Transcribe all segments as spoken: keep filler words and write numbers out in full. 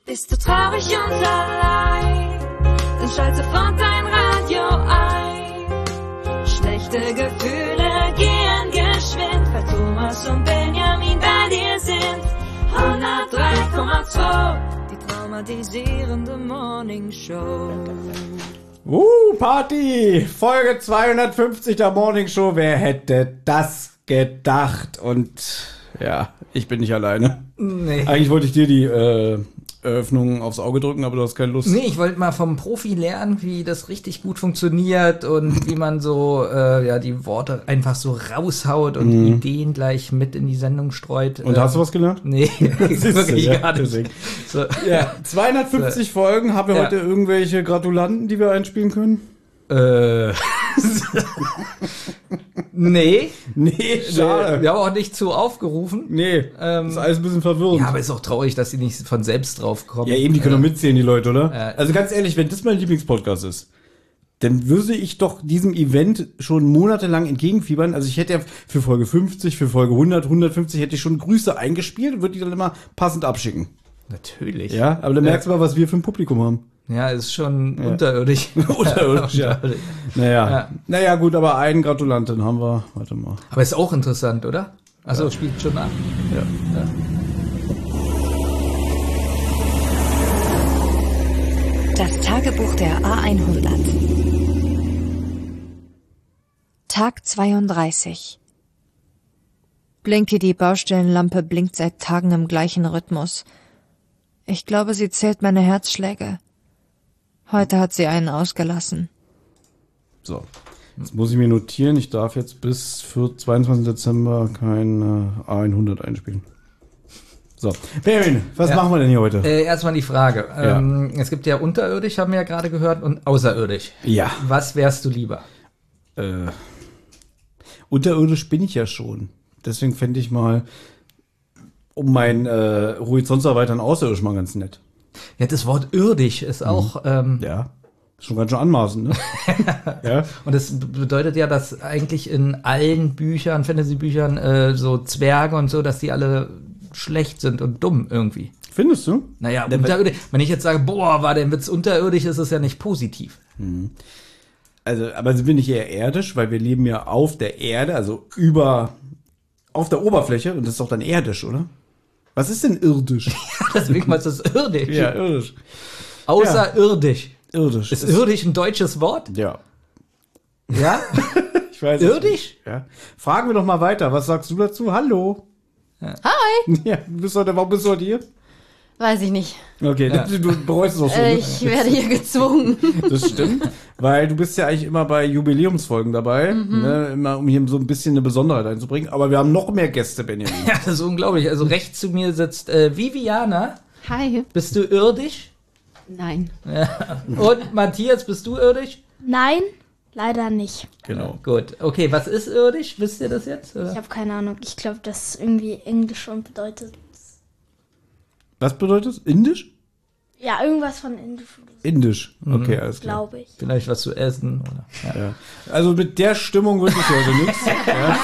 Bist du traurig und allein, dann schalte sofort dein Radio ein. Schlechte Gefühle gehen geschwind, weil Thomas und Benjamin bei dir sind. hundertdrei Komma zwei, die traumatisierende Morning Show. Uh, Party! Folge zweihundertfünfzig der Morning Show. Wer hätte das gedacht? Und ja, ich bin nicht alleine. Nee. Eigentlich wollte ich dir die äh, Eröffnung aufs Auge drücken, aber du hast keine Lust. Nee, ich wollte mal vom Profi lernen, wie das richtig gut funktioniert und wie man so äh, ja die Worte einfach so raushaut und Mhm. Ideen gleich mit in die Sendung streut. Und ähm, hast du was gelernt? Nee, wirklich ja, gar nicht. deswegen. So. Ja, zweihundertfünfzig Folgen. Haben wir Ja. heute irgendwelche Gratulanten, die wir einspielen können? Äh. nee. Nee, schade. Wir haben auch nicht zu aufgerufen. Nee, Ähm, ist alles ein bisschen verwirrend. Ja, aber ist auch traurig, dass sie nicht von selbst drauf kommen. Ja, eben, die können doch mitzählen, die Leute, oder? Ja. Also ganz ehrlich, wenn das mein Lieblingspodcast ist, dann würde ich doch diesem Event schon monatelang entgegenfiebern. Also ich hätte ja für Folge fünfzig, für Folge hundert, hundertfünfzig hätte ich schon Grüße eingespielt und würde die dann immer passend abschicken. Natürlich. Ja, aber dann merkst du mal, was wir für ein Publikum haben. Ja, ist schon unterirdisch. Unterirdisch, ja. Naja, Ja. naja, gut, aber einen Gratulanten haben wir. Warte mal. Aber ist auch interessant, oder? Achso, spielt schon an. Ja. Das Tagebuch der A hundert. Tag zweiunddreißig. Blinky, die Baustellenlampe, blinkt seit Tagen im gleichen Rhythmus. Ich glaube, sie zählt meine Herzschläge. Heute hat sie einen ausgelassen. So, jetzt muss ich mir notieren, ich darf jetzt bis für zweiundzwanzigsten Dezember kein äh, A hundert einspielen. So, Perrin, was Ja. machen wir denn hier heute? Äh, erstmal die Frage. Ja. Ähm, es gibt ja unterirdisch, haben wir ja gerade gehört, und außerirdisch. Ja. Was wärst du lieber? Äh, unterirdisch bin ich ja schon. Deswegen fände ich mal, um meinen äh, Horizont zu erweitern, außerirdisch mal ganz nett. Ja, das Wort irdisch ist auch, ähm, Ja, schon ganz schön anmaßend, ne? Ja. und das b- bedeutet ja, dass eigentlich in allen Büchern, Fantasy-Büchern, äh, so Zwerge und so, dass die alle schlecht sind und dumm irgendwie. Findest du? Naja, unterirdisch, wenn ich jetzt sage, boah, war der Witz unterirdisch, ist es ja nicht positiv. Also, aber sind wir nicht eher irdisch, weil wir leben ja auf der Erde, also über, auf der Oberfläche, und das ist doch dann irdisch, oder? Was ist denn irdisch? Deswegen was ist irdisch. irdisch. Außerirdisch. Irdisch. Ist irdisch ein deutsches Wort? Ja. Ja? Ich weiß es Irdisch? nicht. Ja. Fragen wir doch mal weiter. Was sagst du dazu? Hallo. Hi! Ja, du bist heute, warum bist du heute hier? Weiß ich nicht. Okay, Ja. du, du bereust es auch schon. Äh, ne? ich werde hier gezwungen. Das stimmt, weil du bist ja eigentlich immer bei Jubiläumsfolgen dabei, ne, immer um hier so ein bisschen eine Besonderheit einzubringen. Aber wir haben noch mehr Gäste, Benjamin. Ja, das ist unglaublich. Also rechts zu mir sitzt äh, Viviana. Hi. Bist du irdisch? Nein. Und Matthias, bist du irdisch? Nein, leider nicht. Genau. Gut. Okay, was ist irdisch? Wisst ihr das jetzt? Oder? Ich habe keine Ahnung. Ich glaube, das ist irgendwie Englisch und bedeutet. Was bedeutet es? Indisch? Ja, irgendwas von Indisch, Indisch. Okay, alles klar. glaube ich. Vielleicht was zu essen? Oder? Ja. Ja. Also mit der Stimmung wirklich heute nichts. Ja,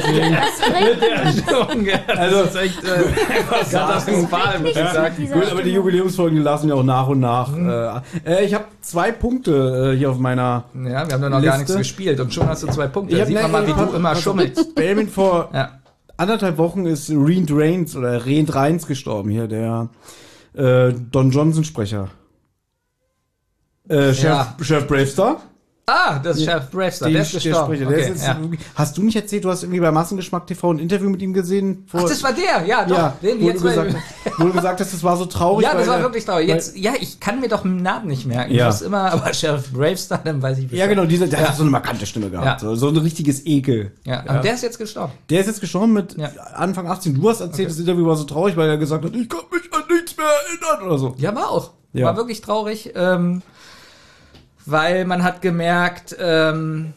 deswegen, Also, das ist echt äh, katastrophal, muss ich sagen. gut, aber die Jubiläumsfolgen, die lassen wir auch nach und nach. Äh, äh, ich habe zwei Punkte äh, hier auf meiner Ja, wir haben doch noch gar Liste. nichts gespielt und schon hast du zwei Punkte. Ich Da hab- sieht man nee, mal, wie pass- du immer pass- schummelst. Benjamin, vor Ja. anderthalb Wochen ist Reed Reigns oder Reed Reigns gestorben hier, der äh, Don Johnson Sprecher. Äh, Chef, Ja. Chef Bravestar. Ah, das ist Chef Bravestar, der ist gestorben. Sprecher. Okay, Der ist jetzt ja. irgendwie- Hast du nicht erzählt, du hast irgendwie bei Massengeschmack T V ein Interview mit ihm gesehen? Vor, Ach, das war der, ja, doch. ja, den wo, jetzt du gesagt, wo du gesagt hast, das war so traurig. ja, das weil war er- wirklich traurig. weil- Jetzt, ja, ich kann mir doch den Namen nicht merken. Ja. Ich muss immer, aber Sheriff Bravestar, dann weiß ich Bescheid. Ja, genau, dieser, der hat so eine markante Stimme gehabt. Ja. So, so ein richtiges Ekel. Ja, aber der ist jetzt gestorben. Der ist jetzt gestorben mit Ja. Anfang achtzehn. Du hast erzählt, das Interview war so traurig, weil er gesagt hat, ich kann mich an nichts mehr erinnern oder so. Ja, war auch. Ja. War wirklich traurig, ähm, weil man hat gemerkt, ähm,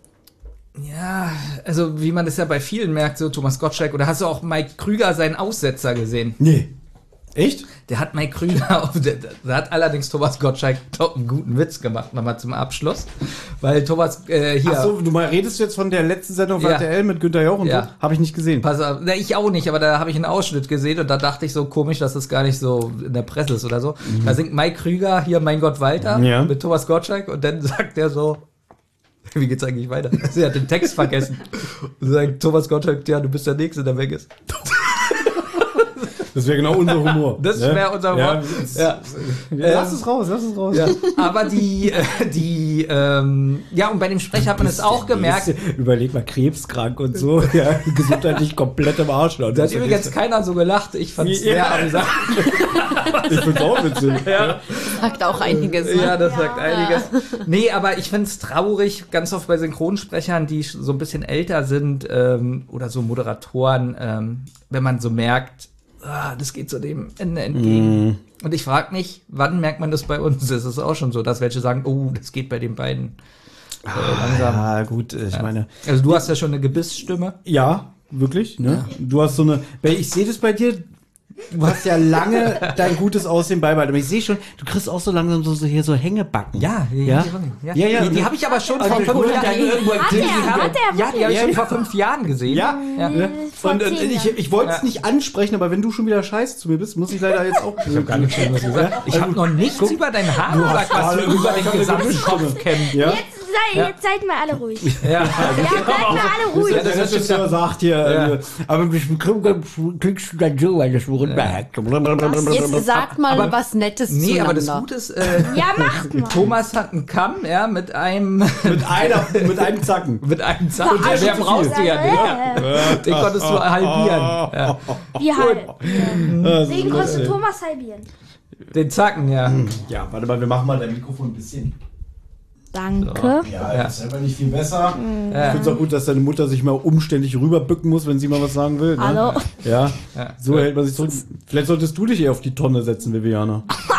ja, also wie man das ja bei vielen merkt, so Thomas Gottschalk, oder hast du auch Mike Krüger seinen Aussetzer gesehen? Nee. Echt? Der hat Mike Krüger, auf, der, der hat allerdings Thomas Gottschalk doch einen guten Witz gemacht, nochmal zum Abschluss. Weil Thomas äh, hier. Ach so, du mal redest jetzt von der letzten Sendung von Ja. R T L mit Günther Jauch und Ja. so? Habe ich nicht gesehen. Pass auf, na, ich auch nicht, aber da habe ich einen Ausschnitt gesehen und da dachte ich so komisch, dass das gar nicht so in der Presse ist oder so. Da singt Mike Krüger hier Mein Gott Walter Ja. mit Thomas Gottschalk und dann sagt er so, wie geht's eigentlich weiter? Sie hat den Text vergessen. Und sagt Thomas Gottschalk, ja, du bist der Nächste, der weg ist. Das wäre genau unser Humor. Das ne? wäre unser Ja, Humor. es- Ja. Lass es raus, lass es raus. Ja, aber die, äh, die, ähm, ja, und bei dem Sprech hat man es auch gemerkt. Überleg mal, krebskrank und so. Ja, gesundheitlich komplett im Arsch. Da hat übrigens keiner so gelacht. Ich fand es Ja. sehr amüsant. Ich find's auch witzig. Ja. Sagt auch einiges. Ne? Ja, das sagt einiges. Nee, aber ich find's traurig, ganz oft bei Synchronsprechern, die so ein bisschen älter sind, ähm, oder so Moderatoren, ähm, wenn man so merkt, ah, das geht so dem Ende entgegen. Mm. Und ich frage mich, wann merkt man das bei uns? Es ist auch schon so, dass welche sagen, oh, das geht bei den beiden äh, langsam. Ja, gut, ich meine. Also du hast ja schon eine Gebissstimme. Ja, wirklich, ne? Du hast so eine. weil Ich sehe das bei dir. Du hast ja lange dein gutes Aussehen beibehalten. Aber ich sehe schon, du kriegst auch so langsam so, so hier so Hängebacken. Ja, ja. ja. Ja, ja. Die, die habe ich aber schon Also vor ich fünf wollte Jahren. dann irgendwo Hat die- er, hat er Ja, die habe ich Ja, schon ja. vor fünf Jahren gesehen. Ja, Ja. ne? Vor Und, und zehn ich, Jahren. ich wollte es Ja. nicht ansprechen, aber wenn du schon wieder scheiße zu mir bist, muss ich leider jetzt auch. Ich habe gar nichts Schlimmes gesagt. Ich habe noch nichts über dein Haar gesagt, was gerade wir über gesagt, den ich hab gesamten eine Kopf Stimme. kennen. Ja? Jetzt, sei, jetzt seid mal alle ruhig. Ja. Ja, seid mal alle ruhig. Ja, das Der ist Regisseur sagt hier, Ja. äh, aber ich kriegst du dann so, weil das Jetzt sagt mal Aber- was Nettes Nee, aber das zueinander. Gute ist, äh, Ja, macht mal. Thomas hat einen Kamm, ja, mit einem, mit einer, mit einem Zacken. mit einem Zacken. Verarscht Mehr zu brauchst du viel. ja nicht. Äh, Den konntest du halbieren. Ja. Wie halt. Das Deswegen ist kostet lustig. Thomas halbieren. Den Zacken, ja. Ja, warte mal, wir machen mal dein Mikrofon ein bisschen. Danke. Ja, Ja. das ist aber nicht viel besser. Ja. Ich finde es auch gut, dass deine Mutter sich mal umständlich rüberbücken muss, wenn sie mal was sagen will. Ne? Hallo. Ja, Ja. so hält man sich zurück. Vielleicht solltest du dich eher auf die Tonne setzen, Viviana.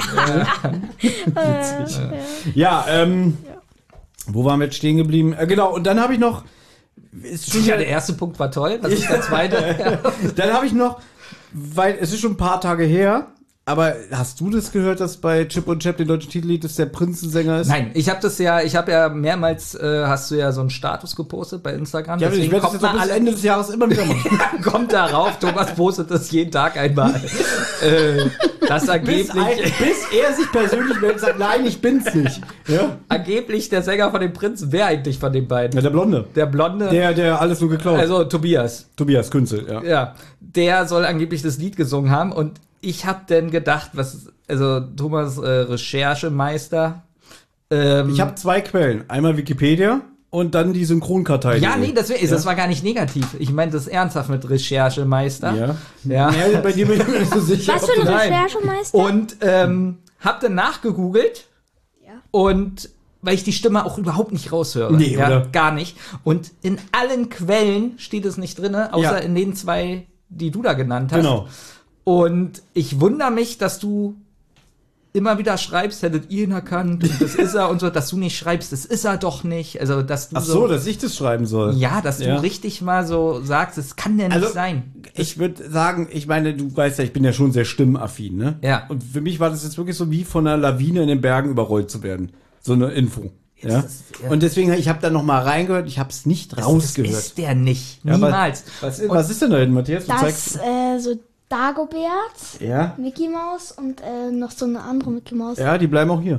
Witzig. Ja, ähm, wo waren wir jetzt stehen geblieben? Äh, genau, und dann habe ich noch, ist schon Ja, wieder, der erste Punkt war toll. Was ist der zweite? dann habe ich noch, weil es ist schon ein paar Tage her, aber hast du das gehört, dass bei Chip und Chap den deutschen Titellied, dass der Prinzensänger ist? Nein, ich habe das ja, ich habe ja mehrmals, äh, hast du ja so einen Status gepostet bei Instagram. Ja, ich deswegen werde das kommt jetzt auch mal bis alle, Ende des Jahres immer wieder machen. kommt darauf, Thomas postet das jeden Tag einmal. äh, das bis, angeblich, ein, bis er sich persönlich meldet und sagt, nein, ich bin's nicht. Ja, angeblich der Sänger von den Prinzen, wer eigentlich von den beiden? ja der Blonde. Der Blonde, Der, der alles nur geklaut. also Tobias. Tobias Künzel, ja. Ja, der soll angeblich das Lied gesungen haben und ich habe dann gedacht, was, also Thomas äh, Recherchemeister. Ähm, Ich habe zwei Quellen. Einmal Wikipedia und dann die Synchronkartei. ja, nee, das, wär, das war gar nicht negativ. Ich meinte das ernsthaft mit Recherchemeister. Ja. Ja. Ja, bei dir bin ich mir nicht so sicher. Was ob für du- eine Nein. Recherchemeister? Und ähm, hab dann nachgegoogelt Ja. und weil ich die Stimme auch überhaupt nicht raushöre. Nee, ja, oder? gar nicht. Und in allen Quellen steht es nicht drin, außer Ja. in den zwei, die du da genannt hast. Genau. Und ich wundere mich, dass du immer wieder schreibst, hättet ihr ihn erkannt und das ist er und so, dass du nicht schreibst, das ist er doch nicht. Also, dass du Ach so, dass ich das schreiben soll. ja, dass du Ja. richtig mal so sagst, es kann ja nicht Also, sein. Ich würde sagen, ich meine, du weißt ja, ich bin ja schon sehr stimmaffin, ne? Ja. Und für mich war das jetzt wirklich so wie von einer Lawine in den Bergen überrollt zu werden. So eine Info. Ja? ist- ja. Und deswegen, ich habe da noch mal reingehört, ich habe es nicht rausgehört. Das ist der nicht. Ja, aber Niemals. Was, was ist denn da hinten, Matthias? Du Das, zeigst. äh, so Dagobert, Ja? Mickey Maus und äh, noch so eine andere Mickey Maus. Ja, die bleiben auch hier.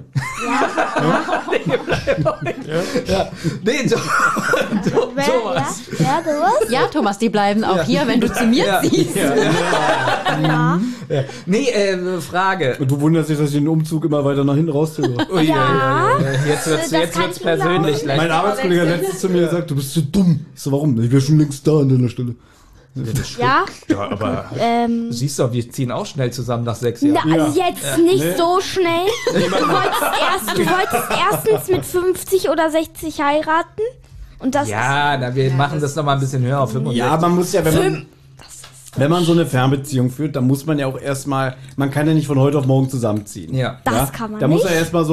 Ja. Nee, so, so, Wer, sowas. ja, ja, sowas. Ja, Thomas, die bleiben auch hier, wenn du zu mir Ja. ziehst. Ja. Nee, äh, Frage. Und du wunderst dich, dass ich den Umzug immer weiter nach hinten rauszögere. Ui, Ja. äh, Jetzt wird's, Das jetzt kann wird's ich mir persönlich. glauben. Gleich. Mein Arbeitskollege hat letztens zu mir gesagt, du bist zu dumm. Ich so, warum? Ich wäre schon längst da an deiner Stelle. Ja, Ja, aber ähm, Siehst du, wir ziehen auch schnell zusammen nach sechs Jahren. na, Ja. jetzt nicht Nee. so schnell. Du wolltest, erst, du wolltest erstens mit fünfzig oder sechzig heiraten. Und das Ja, na, wir machen das noch mal ein bisschen höher auf fünfundsechzig. ja, man muss ja, wenn man, wenn man so eine Fernbeziehung führt, dann muss man ja auch erstmal, man kann ja nicht von heute auf morgen zusammenziehen. Ja. Das ja? kann man Da nicht. muss er erstmal so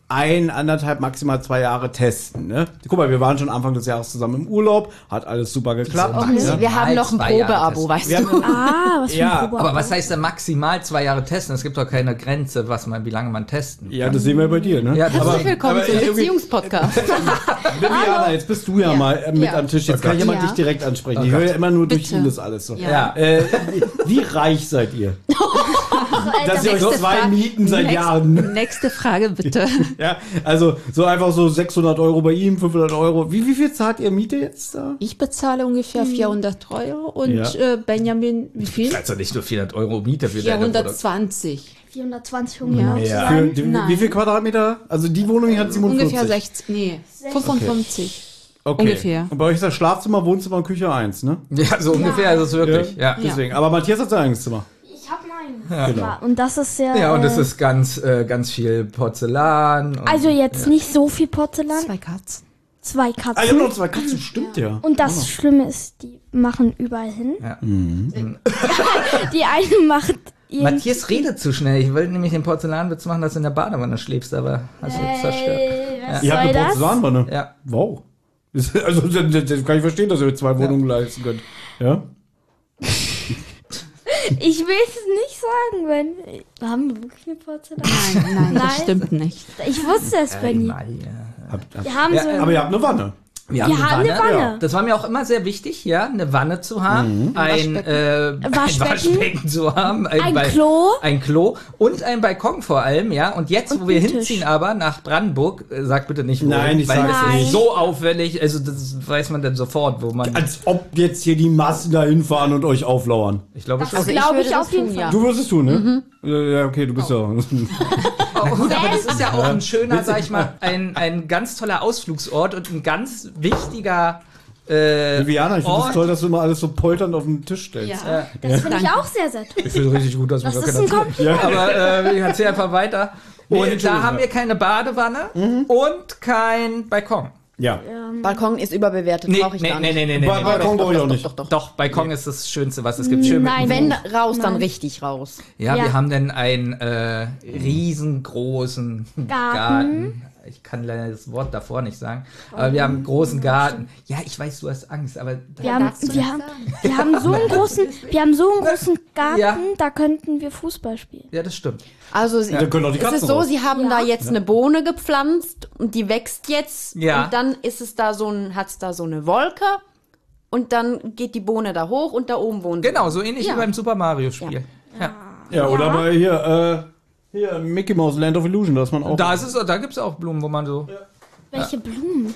ein, anderthalb, maximal zwei Jahre testen. Ne? Guck mal, wir waren schon Anfang des Jahres zusammen im Urlaub, hat alles super geklappt. So Okay, Ja. wir haben noch ein Zwei Jahre Probeabo, testen. weißt Wir du. haben, Ah, was für Ja, ein Probe. Aber was heißt denn maximal zwei Jahre testen? Es gibt doch keine Grenze, was man, wie lange man testen ja, das sehen wir bei dir. Ne? Ja, das Herzlich willkommen aber zum irgendwie- Beziehungspodcast. Viviana, jetzt bist du ja, Ja. mal äh, mit Ja. am Tisch. Jetzt Oh kann ich ja mal Ja. dich direkt ansprechen. Oh ich höre ja Gott. immer nur durch Bitte. ihn das alles so. Ja. Ja. Äh, wie, wie reich seid ihr? Dass ihr euch Nächste zwei Frage. mieten seit Nächste- Jahren. Nächste Frage bitte. Ja, also so einfach so sechshundert Euro bei ihm, fünfhundert Euro. Wie, wie viel zahlt ihr Miete jetzt da? Ich bezahle ungefähr vierhundert Euro und Ja. äh, Benjamin, wie viel? Also nicht nur vierhundert Euro Miete für deine Wohnung. vierhundertzwanzig. vierhundertzwanzig, um genau zu Ja. Für, sein. die, wie Nein. viel Quadratmeter? Also die Wohnung hier hat siebenundvierzig. Ungefähr sechzig, nee, fünfundfünfzig. Okay. ungefähr. Und bei euch ist das Schlafzimmer, Wohnzimmer und Küche eins, ne? Ja, so ungefähr ist es wirklich. Ja. Deswegen. Aber Matthias hat sein eigenes Zimmer. Ich hab meinen. Genau. Und das ist sehr. Ja, und es äh, ist ganz, äh, ganz viel Porzellan. Und Also jetzt nicht so viel Porzellan. Zwei Katzen. Zwei Ah, ich hab Katzen. noch zwei Katzen, stimmt ja. Und das Schlimme ist, die machen überall hin. Ja. Die eine macht irgendwie. Matthias redet zu schnell. Ich wollte nämlich den Porzellanwitz machen, dass du in der Badewanne schläfst, aber hast du jetzt zerstört. Äh, was Ihr habt soll eine das? Porzellanwanne. Ja. Wow. Das- Also, das, das das kann ich verstehen, dass ihr euch zwei Wohnungen leisten könnt. Ja? Ich will es nicht sagen, wenn. Haben wir wirklich eine Porzellan? Nein, nein, das Nein. stimmt nicht. Ich wusste es, Benny. Einmal, ja. Habt, habt, Wir haben Ja, so. aber ihr habt eine Wanne. Wir haben, Wir haben eine Wanne. Ja. Das war mir auch immer sehr wichtig, ja, eine Wanne zu haben, ein, äh, ein Waschbecken. Waschbecken zu haben, Ein Bal- Klo. ein Klo und ein Balkon vor allem, ja. Und jetzt, Und wo wir ein Tisch. hinziehen, aber nach Brandenburg, äh, sag bitte nicht wo, Nein, ich weil sag's es nicht. ist so auffällig, also das weiß man dann sofort, wo man. Als ob jetzt hier die Massen da hinfahren und euch auflauern. Ich glaube schon. Also glaub würde ich das auf jeden tun, Fall. ja. Du wirst es tun, ne? Ja, ja, okay, du bist ja. Oh, gut, aber das ist ja auch ein schöner, sag ich mal, ein, ein ganz toller Ausflugsort und ein ganz wichtiger äh, Viviana, ich finde es Ort. toll, dass du immer alles so polternd auf den Tisch stellst. Ja, das finde ich auch sehr, sehr toll. Ich finde richtig gut, dass mir Das gar ist keiner ein zuhört. Aber äh, ich erzähle einfach weiter. Nee, Und Entschuldigung, da haben ja. wir keine Badewanne und kein Balkon. Ja. Balkon ist überbewertet, Nee, brauche ich nee, gar nee, nicht. nee, nee, Ba- nee. Balkon brauche ich auch nicht. Doch, doch. Doch, Balkon ist das Schönste, was es gibt. Schön mit Nein. dem Wenn Buch. raus, dann Nein. richtig raus. Ja, Ja. wir haben dann einen äh, riesengroßen Garten. Garten. Ich kann leider das Wort davor nicht sagen. Aber wir haben einen großen Garten. Ja, ich weiß, du hast Angst, aber Wir haben, wir, haben, wir haben so einen großen, wir haben so einen großen Garten, Ja. da könnten wir Fußball spielen. ja, das stimmt. Also sie, Dann können auch die es Katzen ist so, raus. sie haben Ja. da jetzt eine Bohne gepflanzt und die wächst jetzt Ja. und dann ist es da so ein, hat's da so eine Wolke und dann geht die Bohne da hoch und da oben wohnen sie. Genau, so ähnlich Ja. wie beim Super Mario Spiel. Ja. Ja, oder bei hier, äh, hier, Mickey Mouse Land of Illusion, da ist man auch. Da, ist es, da gibt es auch Blumen, wo man so Welche Blumen?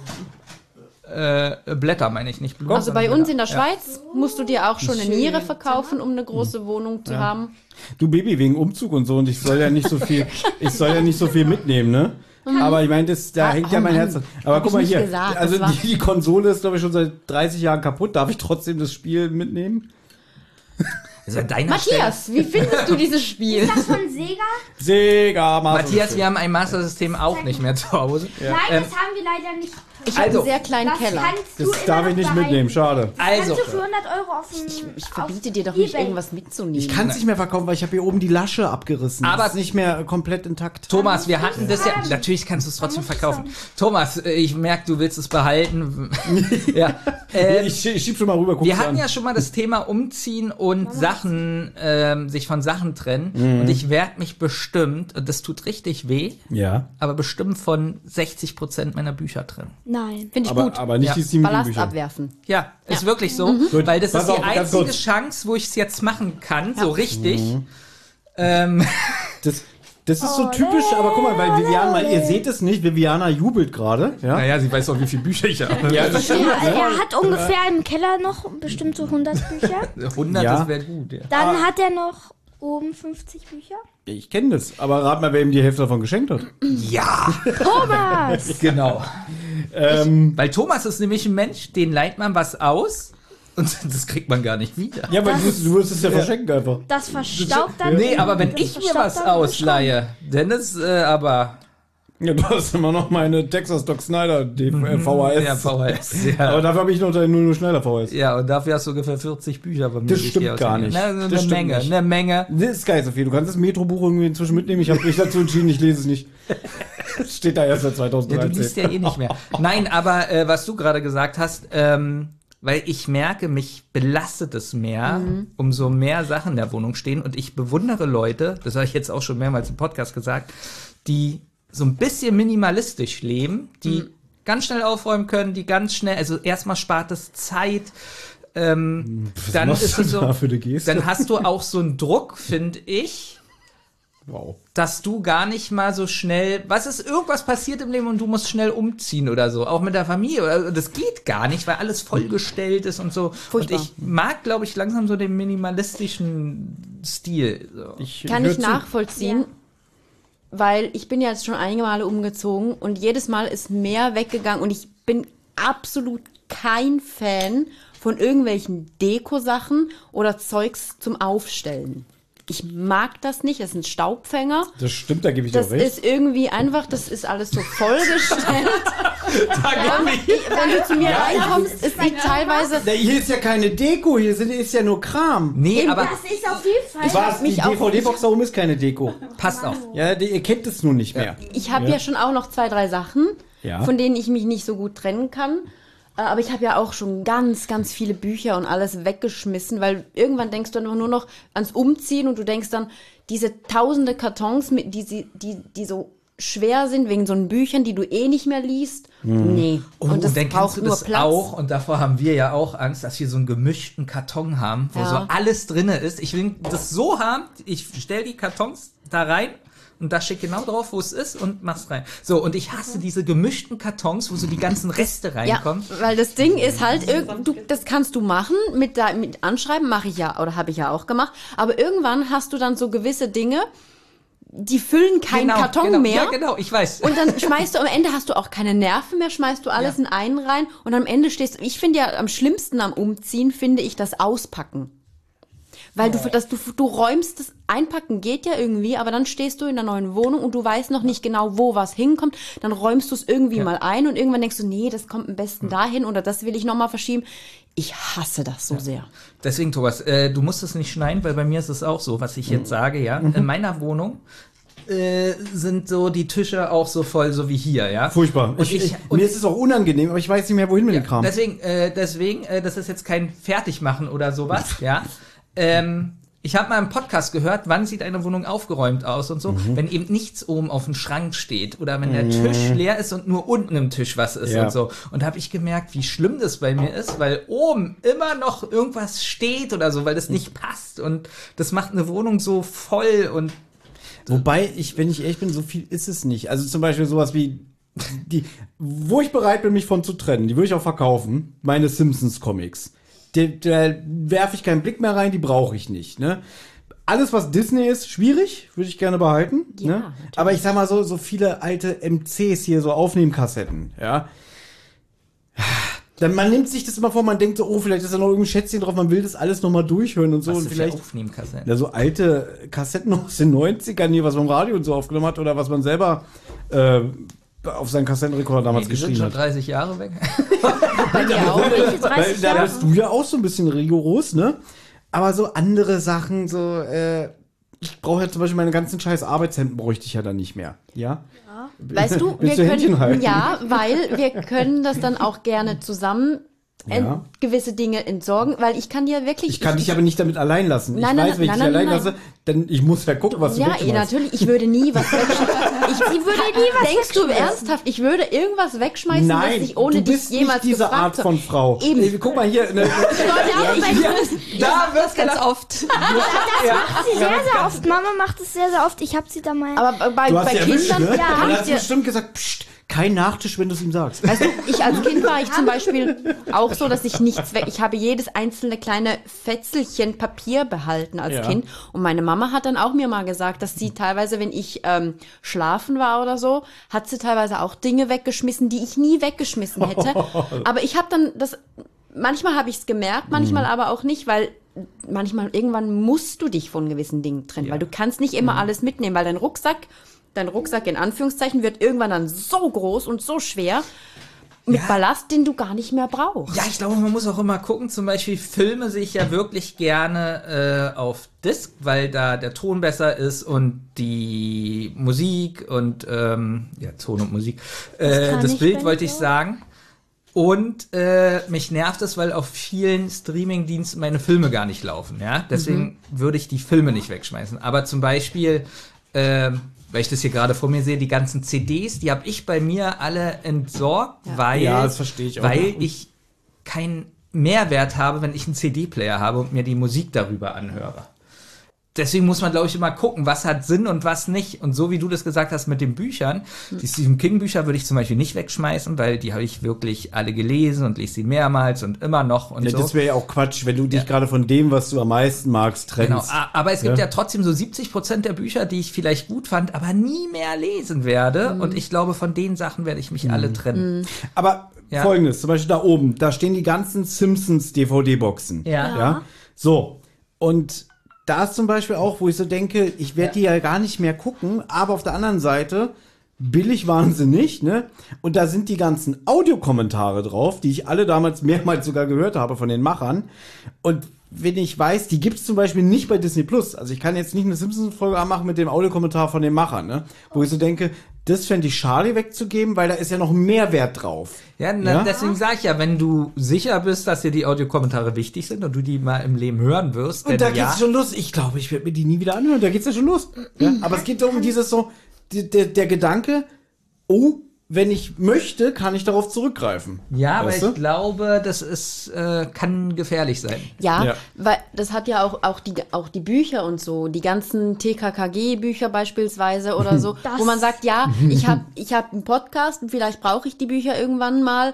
äh, Blätter, meine ich, nicht Blumen. Also bei sondern uns in der Blätter. Schweiz musst du dir auch schon eine Niere verkaufen, um eine große Wohnung zu haben. Du Baby, wegen Umzug und so, und ich soll ja nicht so viel, ich soll ja nicht so viel mitnehmen, ne? Aber ich meine, das, da Ah, hängt oh ja mein Mann. Herz dran. Aber Hab guck ich mal nicht hier, gesagt, also das war- die, die Konsole ist, glaube ich, schon seit dreißig Jahren kaputt. Darf ich trotzdem das Spiel mitnehmen? Also an deiner Stelle. Matthias, wie findest du dieses Spiel? Ist das von Sega? Sega, Master Matthias, System. wir haben ein Master-System auch nicht mehr zu Hause. Nein, Ähm, das haben wir leider nicht. Ich habe Also, einen sehr kleinen Das Keller. kannst du Das immer darf ich noch nicht behalten. mitnehmen, schade. Also, Kannst du für hundert Euro auf dem Ich, ich auf verbiete dir doch nicht, eBay. irgendwas mitzunehmen. Ich kann es nicht mehr verkaufen, weil ich habe hier oben die Lasche abgerissen. Aber- das ist nicht mehr komplett intakt. Thomas, wir hatten das ja. sagen. Natürlich kannst du es trotzdem muss ich verkaufen. sagen. Thomas, äh, ich merke, du willst es behalten. ja. Äh, ich, ich schieb schon mal rüber, guck's wir hatten an. ja schon mal das Thema Umziehen und Sachen, ähm, sich von Sachen trennen. Und ich werde mich bestimmt, und das tut richtig weh, Ja, aber bestimmt von sechzig Prozent meiner Bücher trennen. Nein. Finde ich aber, gut. aber nicht Ja. die sieben Ballast Bücher. abwerfen. Ja, ist wirklich so, Gut, weil das pass ist die auf, ganz einzige kurz. Chance, wo ich es jetzt machen kann, so richtig. Ähm, Das, das ist so typisch, aber guck mal, weil Viviana, mal, ihr seht es nicht, Viviana jubelt gerade. Ja? naja, sie weiß auch, wie viele Bücher ich habe. Ja, das Er, stimmt. er hat ungefähr im Keller noch bestimmt so hundert Bücher. hundert, Ja. das wäre gut, ja. Dann hat er noch oben fünfzig Bücher. Ich kenne das, aber rat mal, wer ihm die Hälfte davon geschenkt hat. Ja, Thomas! genau. Ähm, Weil Thomas ist nämlich ein Mensch, den leiht man was aus und das kriegt man gar nicht wieder. ja, weil du, du wirst es ja verschenken einfach. Das verstaubt dann. Nee, aber wenn das ich mir verstaubt was dann ausleihe, Dennis, äh, aber Ja, du hast immer noch meine Texas Doc Snyder D äh, V H S. ja, V H S, Aber ja. dafür habe ich noch deinen nur, nur schneller V H S. Ja, und dafür hast du ungefähr vierzig Bücher bei mir. Das die ich stimmt dir gar ausleihe. nicht. Na, eine Das stimmt Menge, nicht. eine Menge. Das ist geil, Sophie. Du kannst das Metrobuch irgendwie inzwischen mitnehmen. Ich habe mich dazu entschieden, ich lese es nicht. Das steht da erst seit Ja, du zweitausenddreizehn. liest ja eh nicht mehr. Nein, aber äh, was du gerade gesagt hast, ähm, weil ich merke, mich belastet es mehr, Mhm. umso mehr Sachen in der Wohnung stehen. Und ich bewundere Leute, das habe ich jetzt auch schon mehrmals im Podcast gesagt, die so ein bisschen minimalistisch leben, die Mhm. ganz schnell aufräumen können, die ganz schnell, also erstmal spart es Zeit, ähm, dann machst ist du es so, da für eine Geste? dann hast du auch so einen Druck, finde ich, Wow. dass du gar nicht mal so schnell, was ist, irgendwas passiert im Leben und du musst schnell umziehen oder so, auch mit der Familie, oder- das geht gar nicht, weil alles vollgestellt ist und so. Furchtbar. Und ich mag, glaube ich, langsam so den minimalistischen Stil. So. Ich, Kann hör ich zu. nachvollziehen, weil ich bin ja jetzt schon einige Male umgezogen und jedes Mal ist mehr weggegangen und ich bin absolut kein Fan von irgendwelchen Dekosachen oder Zeugs zum Aufstellen. Ich mag das nicht, das ist ein Staubfänger. Das stimmt, da gebe ich dir Das auch recht. ist irgendwie einfach, das ist alles so vollgestellt. Da Und ich, wenn du zu mir reinkommst, ist die teilweise... Na, hier ist ja keine Deko, hier sind, ist ja nur Kram. Nee, aber Das ist auf jeden Fall. Was? Die mich auch- D V D-Box da oben ist keine Deko. passt auf. Ja, die, ihr kennt es nun nicht mehr. Ich habe ja. Ja. schon auch noch zwei, drei Sachen, Ja. von denen ich mich nicht so gut trennen kann. Äh, Aber ich habe ja auch schon ganz, ganz viele Bücher und alles weggeschmissen, weil irgendwann denkst du einfach nur noch ans Umziehen und du denkst dann, diese tausende Kartons, mit, die, sie- die, die so schwer sind wegen so Büchern, die du eh nicht mehr liest. Nee. Oh, und das dann kennst braucht du nur das Platz. auch, und davor haben wir ja auch Angst, dass wir so einen gemischten Karton haben, wo Ja. so alles drinne ist. Ich will das so haben, ich stell die Kartons da rein und da steht genau drauf, wo es ist und mach's rein. So, und ich hasse diese gemischten Kartons, wo so die ganzen Reste Ja, reinkommen. weil das Ding ist halt, irg- du, das kannst du machen, mit, da, mit Anschreiben mache ich ja, oder habe ich ja auch gemacht, aber irgendwann hast du dann so gewisse Dinge, die füllen keinen Genau, Karton genau, mehr. Ja, genau, ich weiß. Und dann schmeißt du, am Ende hast du auch keine Nerven mehr, schmeißt du alles Ja. in einen rein und am Ende stehst du, ich finde ja am schlimmsten am Umziehen, finde ich das Auspacken. Weil du, das, du, du räumst, das Einpacken geht ja irgendwie, aber dann stehst du in der neuen Wohnung und du weißt noch nicht genau, wo was hinkommt. Dann räumst du es irgendwie mal ein und irgendwann denkst du, nee, das kommt am besten dahin oder das will ich nochmal verschieben. Ich hasse das so sehr. Deswegen, Thomas, äh, du musst es nicht schneiden, weil bei mir ist es auch so, was ich jetzt sage, ja. In meiner Wohnung äh, sind so die Tische auch so voll, so wie hier, ja. Furchtbar. Und Ich, ich- ich, und- mir ist es auch unangenehm, aber ich weiß nicht mehr, wohin mit dem Kram. Deswegen, äh, deswegen, äh, das ist jetzt kein Fertigmachen oder sowas, ja. Ähm, ich habe mal im Podcast gehört, wann sieht eine Wohnung aufgeräumt aus und so, Mhm. wenn eben nichts oben auf dem Schrank steht oder wenn der Tisch leer ist und nur unten im Tisch was ist Ja. und so. Und da habe ich gemerkt, wie schlimm das bei mir ist, weil oben immer noch irgendwas steht oder so, weil das nicht passt und das macht eine Wohnung so voll und Wobei, ich, wenn ich ehrlich bin, so viel ist es nicht. Also zum Beispiel sowas wie die, wo ich bereit bin, mich von zu trennen, die würde ich auch verkaufen, meine Simpsons-Comics. Da, da werfe ich keinen Blick mehr rein, die brauche ich nicht. Ne? Alles, was Disney ist, schwierig, würde ich gerne behalten. Ja, ne? natürlich. Aber ich sag mal so, so viele alte M Cs hier, so Aufnehmkassetten, ja. Dann, man nimmt sich das immer vor, man denkt so, oh, vielleicht ist da noch irgendein Schätzchen drauf, man will das alles nochmal durchhören und so. was und ist vielleicht für Aufnehmkassetten. ja, so alte Kassetten aus den neunzigern, hier, was man im Radio und so aufgenommen hat oder was man selber äh, auf seinen Kassettenrekorder damals Die sind geschrieben schon hat. dreißig Jahre weg. Bei dir auch? Welche Weil, dreißig da Jahre? bist du ja auch so ein bisschen rigoros, ne? Aber so andere Sachen, so, äh, ich brauche ja zum Beispiel meine ganzen scheiß Arbeitshemden bräuchte ich ja dann nicht mehr. Ja? Weißt du, wir Willst du Händchen können, halten? ja, weil wir können das dann auch gerne zusammen ent, Ja. gewisse Dinge entsorgen, weil ich kann dir wirklich... Ich kann dich aber nicht damit allein lassen. Nein, ich nein, weiß, wenn ich nein, dich nein, allein nein. lasse, dann ich muss ja gucken, was du Ja, eh, wegschmeißt. natürlich, ich würde nie was wegschmeißen. Ich, Sie würde nie was Denkst du wegschmeißen. ernsthaft, ich würde irgendwas wegschmeißen, Nein, das ich ohne du dich bist jemals nicht diese gefragt Art habe? von Frau. Eben. Ey, guck mal hier. Ne, Da wird Ganz oft. Macht sie sehr, sehr oft. Mama macht es sehr, sehr oft. Ich habe sie da mal. Aber bei, du hast bei ja erwischt, Kindern, ne? ja, Dann hab ich hast du dir, bestimmt gesagt, pst, kein Nachtisch, wenn du es ihm sagst. also ich als Kind war ich zum Beispiel auch so, dass ich nichts weg, ich habe jedes einzelne kleine Fetzelchen Papier behalten als Ja. Kind und meine Mama hat dann auch mir mal gesagt, dass sie teilweise, wenn ich ähm, schlafen war oder so, hat sie teilweise auch Dinge weggeschmissen, die ich nie weggeschmissen hätte. Aber ich habe dann das, manchmal habe ich es gemerkt, manchmal aber auch nicht, weil manchmal irgendwann musst du dich von gewissen Dingen trennen, weil du kannst nicht immer alles mitnehmen, weil dein Rucksack, dein Rucksack in Anführungszeichen wird irgendwann dann so groß und so schwer. mit Ballast, den du gar nicht mehr brauchst. Ja, ich glaube, man muss auch immer gucken, zum Beispiel Filme sehe ich ja wirklich gerne äh, auf Disc, weil da der Ton besser ist und die Musik und ähm, ja, Ton und Musik, äh, kann das ich, Bild wenn wollte ich ich so- sagen. Und äh, mich nervt es, weil auf vielen Streamingdiensten meine Filme gar nicht laufen. Ja, deswegen würde ich die Filme nicht wegschmeißen. Aber zum Beispiel, äh, weil ich das hier gerade vor mir sehe, die ganzen C Ds, die habe ich bei mir alle entsorgt, weil, Ja, das verstehe ich auch. weil ich keinen Mehrwert habe, wenn ich einen C D-Player habe und mir die Musik darüber anhöre. Deswegen muss man, glaube ich, immer gucken, was hat Sinn und was nicht. Und so wie du das gesagt hast mit den Büchern, die Stephen King-Bücher würde ich zum Beispiel nicht wegschmeißen, weil die habe ich wirklich alle gelesen und lese sie mehrmals und immer noch und Ja, so. das wäre ja auch Quatsch, wenn du dich gerade von dem, was du am meisten magst, trennst. Genau, a- aber es gibt ja. Ja. trotzdem so siebzig Prozent der Bücher, die ich vielleicht gut fand, aber nie mehr lesen werde. Und ich glaube, von den Sachen werde ich mich alle trennen. Aber Ja. folgendes, zum Beispiel da oben, da stehen die ganzen Simpsons-D V D-Boxen. Ja. ja. So, und da ist zum Beispiel auch, wo ich so denke, ich werde die ja gar nicht mehr gucken, aber auf der anderen Seite, billig waren sie nicht, ne? Und da sind die ganzen Audiokommentare drauf, die ich alle damals mehrmals sogar gehört habe von den Machern. Und wenn ich weiß, die gibt's zum Beispiel nicht bei Disney Plus. Also ich kann jetzt nicht eine Simpsons-Folge anmachen mit dem Audiokommentar von den Machern, ne? Wo ich so denke, das fände ich schade wegzugeben, weil da ist ja noch mehr Wert drauf. Ja, na, Ja? deswegen sage ich ja, wenn du sicher bist, dass dir die Audiokommentare wichtig sind und du die mal im Leben hören wirst, Und da denn ja, geht's schon los. Ich glaube, ich werde mir die nie wieder anhören. Da geht's ja schon los. Ja? Aber es geht um dieses so, die, der, der Gedanke, oh, wenn ich möchte, kann ich darauf zurückgreifen. ja, aber Weißt ich du? glaube, das ist, äh, kann gefährlich sein. Ja, Ja. weil das hat ja auch, auch, die, auch die Bücher und so, die ganzen T K K G-Bücher beispielsweise oder so, Das- wo man sagt, ja, ich habe ich hab einen Podcast und vielleicht brauche ich die Bücher irgendwann mal.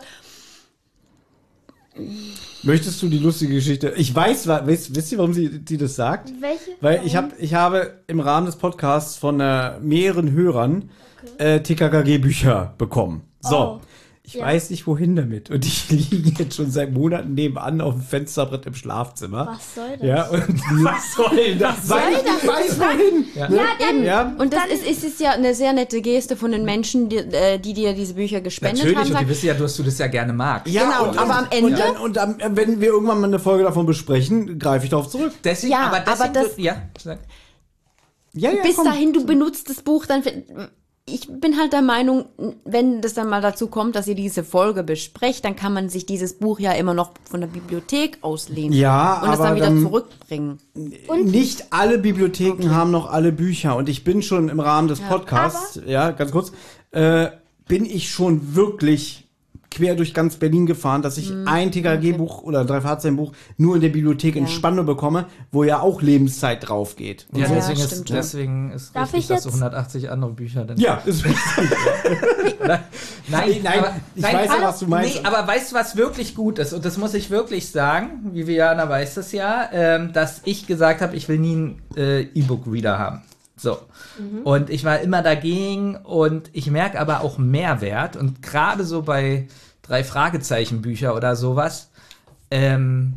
Möchtest du die lustige Geschichte? Ich weiß, wa- wisst, wisst ihr, warum sie die das sagt? Welche? Weil ich habe ich habe im Rahmen des Podcasts von äh, mehreren Hörern äh, T K K G-Bücher bekommen. So. Oh, Ich ja. weiß nicht, wohin damit. Und ich liege jetzt schon seit Monaten nebenan auf dem Fensterbrett im Schlafzimmer. Was soll das? Ja, und was soll das? Weil ich nicht weiß, wohin. Ja. Ne? dann- Ja. Und das ist, ist, ist ja eine sehr nette Geste von den Menschen, die, äh, die dir diese Bücher gespendet Natürlich, haben. und die Sagen, wissen ja, dass du das ja gerne magst. Ja, Genau, und, aber am und, Ende- Und, dann, und dann, wenn wir irgendwann mal eine Folge davon besprechen, greife ich darauf zurück. Deswegen, Ja, aber deswegen, aber das- wird- ja, sag. Ja, ja, bis komm. dahin, du benutzt das Buch, dann. Ich bin halt der Meinung, wenn das dann mal dazu kommt, dass ihr diese Folge besprecht, dann kann man sich dieses Buch ja immer noch von der Bibliothek auslehnen. Ja, und es aber dann wieder dann- zurückbringen. Nicht alle Bibliotheken haben noch alle Bücher. Und ich bin schon im Rahmen des Podcasts, ja, ganz kurz, äh, bin ich schon wirklich quer durch ganz Berlin gefahren, dass ich ein T K K G-Buch oder ein Drei-Fahrzeichen-Buch nur in der Bibliothek in Spandau bekomme, wo ja auch Lebenszeit drauf geht. Und Ja, so. deswegen, ist, stimmt, ja. deswegen ist Darf richtig, ich dass du jetzt- hundertachtzig andere Bücher dann. Ja, ist richtig. Nein, Nein, ich weiß ja, was du meinst. Nee, aber weißt du, was wirklich gut ist? Und das muss ich wirklich sagen, Viviana weiß das ja, ähm, dass ich gesagt habe, ich will nie einen äh, E-Book-Reader haben. So. Und ich war immer dagegen und ich merke aber auch Mehrwert. Und gerade so bei drei Fragezeichen-Bücher oder sowas, ähm,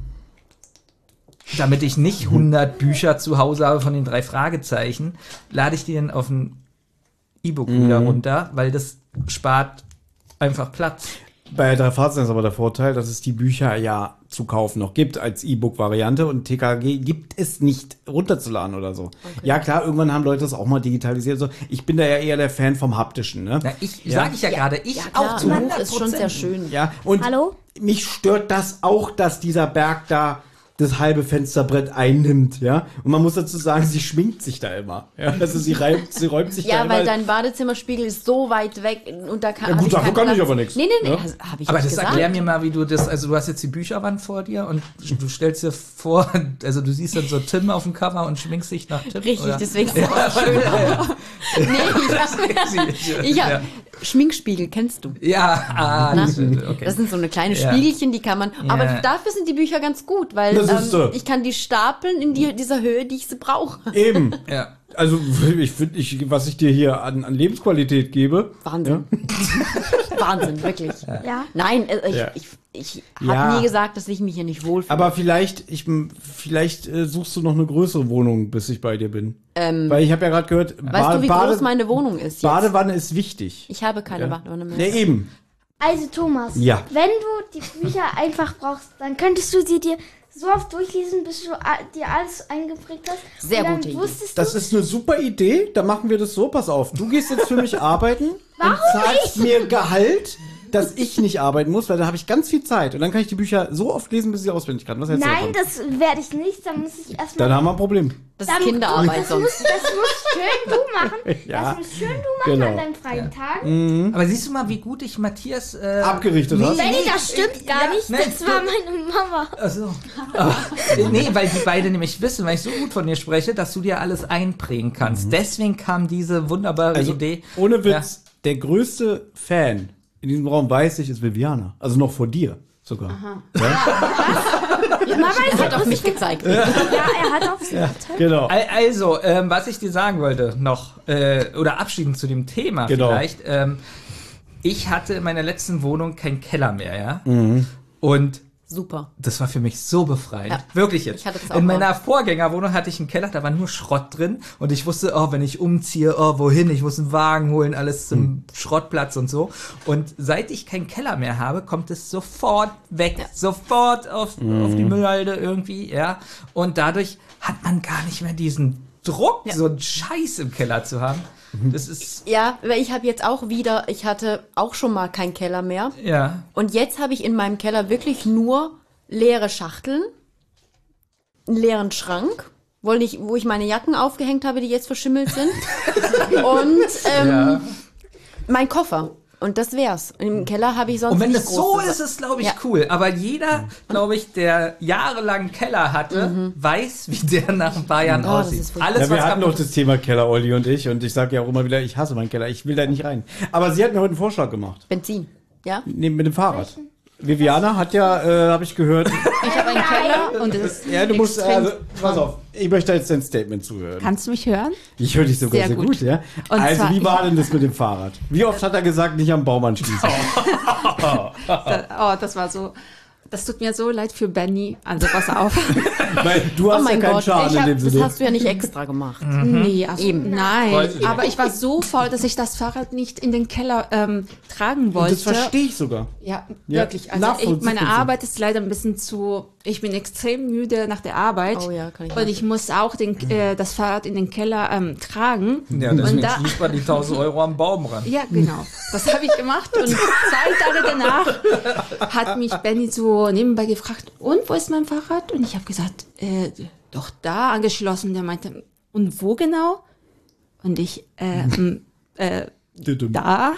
damit ich nicht hundert Bücher zu Hause habe von den drei Fragezeichen, lade ich die dann auf ein E-Book wieder runter, weil das spart einfach Platz. Bei drei Fahrzeichen ist aber der Vorteil, dass es die Bücher ja zu kaufen noch gibt als E-Book-Variante und T K G gibt es nicht runterzuladen oder so. Ja klar, irgendwann haben Leute das auch mal digitalisiert. So. Ich bin da ja eher der Fan vom Haptischen. Ne? Na, ich Ja. sage ich ja, gerade, ich Ja, auch klar, zu ein hundert Buch ist schon sehr schön. Ja, und Hallo? mich stört das auch, dass dieser Berg da das halbe Fensterbrett einnimmt, ja. Und man muss dazu sagen, sie schminkt sich da immer. Ja? Also sie reibt, sie räumt sich da Ja, immer. weil dein Badezimmerspiegel ist so weit weg und da kann Ja, gut, hab ich dafür keinen kann ich Platz. aber nichts. Nee, nee, nee, Ja? habe ich Aber nicht das gesagt. erklär mir mal, wie du das, also du hast jetzt die Bücherwand vor dir und du stellst dir vor, also du siehst dann so Tim auf dem Cover und schminkst dich nach Tim. Richtig, oder? deswegen sieht es schön aus. Nee, ich hab, ich hab, Ja. Schminkspiegel kennst du. Ja, ah, Na? das, okay. Das sind so eine kleine Ja. Spiegelchen, die kann man. Aber Ja. dafür sind die Bücher ganz gut, weil Das ist so. ähm, ich kann die stapeln in die, dieser Höhe, die ich sie brauche. Eben. ja. Also ich finde, ich, was ich dir hier an, an Lebensqualität gebe. Wahnsinn. Wahnsinn, wirklich. Ja. Nein, äh, ich, Ja. ich, ich habe Ja. nie gesagt, dass ich mich hier nicht wohlfühle. Aber vielleicht, ich, vielleicht äh, suchst du noch eine größere Wohnung, bis ich bei dir bin. Ähm, Weil ich habe ja gerade gehört, weißt du, wie groß meine Wohnung ist jetzt? Badewanne ist wichtig. Ich habe keine Ja. Badewanne mehr. Ja, eben. Also Thomas, Ja. wenn du die Bücher einfach brauchst, dann könntest du sie dir so oft durchlesen, bis du a- dir alles eingeprägt hast. Sehr und dann gute Idee. wusstest Das du, ist eine super Idee. Da machen wir das so. Pass auf. Du gehst jetzt für mich arbeiten Warum und zahlst mir Gehalt, dass ich nicht arbeiten muss, weil da habe ich ganz viel Zeit. Und dann kann ich die Bücher so oft lesen, bis ich sie auswendig kann. Was hältst du nein, davon? das werde ich nicht, dann muss ich erstmal... Dann haben wir ein Problem. Das ist dann- Kinderarbeit das sonst. Musst, das musst schön du machen. Ja. Das musst schön du machen Genau. an deinen freien Tagen. Aber siehst du mal, wie gut ich Matthias äh, Abgerichtet hast. Benni, das stimmt gar ja, nicht. nein, Das war meine Mama. Also, nee, weil die beide nämlich wissen, weil ich so gut von dir spreche, dass du dir alles einprägen kannst. Deswegen kam diese wunderbare Also, Idee. ohne Witz, der größte Fan in diesem Raum, weiß ich, ist Viviana. Also noch vor dir sogar. Mama ist Hat auf mich gezeigt. Ja, er hat auf sie ja. Genau. Al- Also, ähm, was ich dir sagen wollte noch, äh, oder abschließend zu dem Thema Genau. vielleicht, ähm, ich hatte in meiner letzten Wohnung keinen Keller mehr, ja? Mhm. Und Super. das war für mich so befreiend. Ja. Wirklich jetzt. Ich hatte das auch In mal. meiner Vorgängerwohnung hatte ich einen Keller, da war nur Schrott drin. Und ich wusste, oh, wenn ich umziehe, oh, wohin? Ich muss einen Wagen holen, alles zum Hm. Schrottplatz und so. Und seit ich keinen Keller mehr habe, kommt es sofort weg. Sofort auf, Hm. auf die Müllhalde irgendwie, ja. Und dadurch hat man gar nicht mehr diesen Druck, so einen Scheiß im Keller zu haben. Das ist, Ja, weil ich habe jetzt auch wieder, ich hatte auch schon mal keinen Keller mehr. ja. Und jetzt habe ich in meinem Keller wirklich nur leere Schachteln, einen leeren Schrank, wo ich, wo ich meine Jacken aufgehängt habe, die jetzt verschimmelt sind. Und ähm, Ja. mein Koffer. Und das wär's. Und im Keller habe ich sonst Und wenn nicht das so große ist, Sa- ist glaube ich Ja. cool. Aber jeder, glaube ich, der jahrelang einen Keller hatte, weiß, wie der nach ein paar Jahren Oh, das aussieht. ist furchtbar. Alles, Ja, wir was hatten kaputt doch das Thema Keller, Olli und ich. Und ich sage ja auch immer wieder, ich hasse meinen Keller. Ich will da nicht rein. Aber sie hat mir heute einen Vorschlag gemacht. Benzin. Ja? Neben mit dem Fahrrad. Viviana hat ja, äh, habe ich gehört. Ich habe einen Keller und es ist Ja, du musst, extrem also, pass auf. Ich möchte jetzt dein Statement zuhören. Kannst du mich hören? Ich höre dich sogar sehr, Sehr gut. gut. ja. Und Also, zwar, wie war ich- denn das mit dem Fahrrad? Wie oft hat er gesagt, nicht am Baum anschließen? Da, oh, das war so. Das tut mir so leid für Benny. Also pass auf. Weil du hast Oh mein ja keinen Gott, Schaden ich in hab, dem das Sinne. hast du ja nicht extra gemacht. Nee, also, Eben. nein. Weiß ich. Aber ich war so faul, dass ich das Fahrrad nicht in den Keller ähm, tragen Und wollte. das verstehe ich sogar. Ja, Ja, wirklich. Also nachvollziehbar. ich, meine Arbeit ist leider ein bisschen zu. Ich bin extrem müde nach der Arbeit. Oh ja, kann ich Und ich muss auch den, äh, das Fahrrad in den Keller ähm, tragen. Ja, und deswegen da, schließt man die tausend Euro am Baum ran. ja, genau. Das habe ich gemacht. Und zwei Tage danach hat mich Benny so nebenbei gefragt, und wo ist mein Fahrrad? Und ich habe gesagt, äh, doch da angeschlossen. Der meinte, und wo genau? Und ich, äh, ähm, äh, da,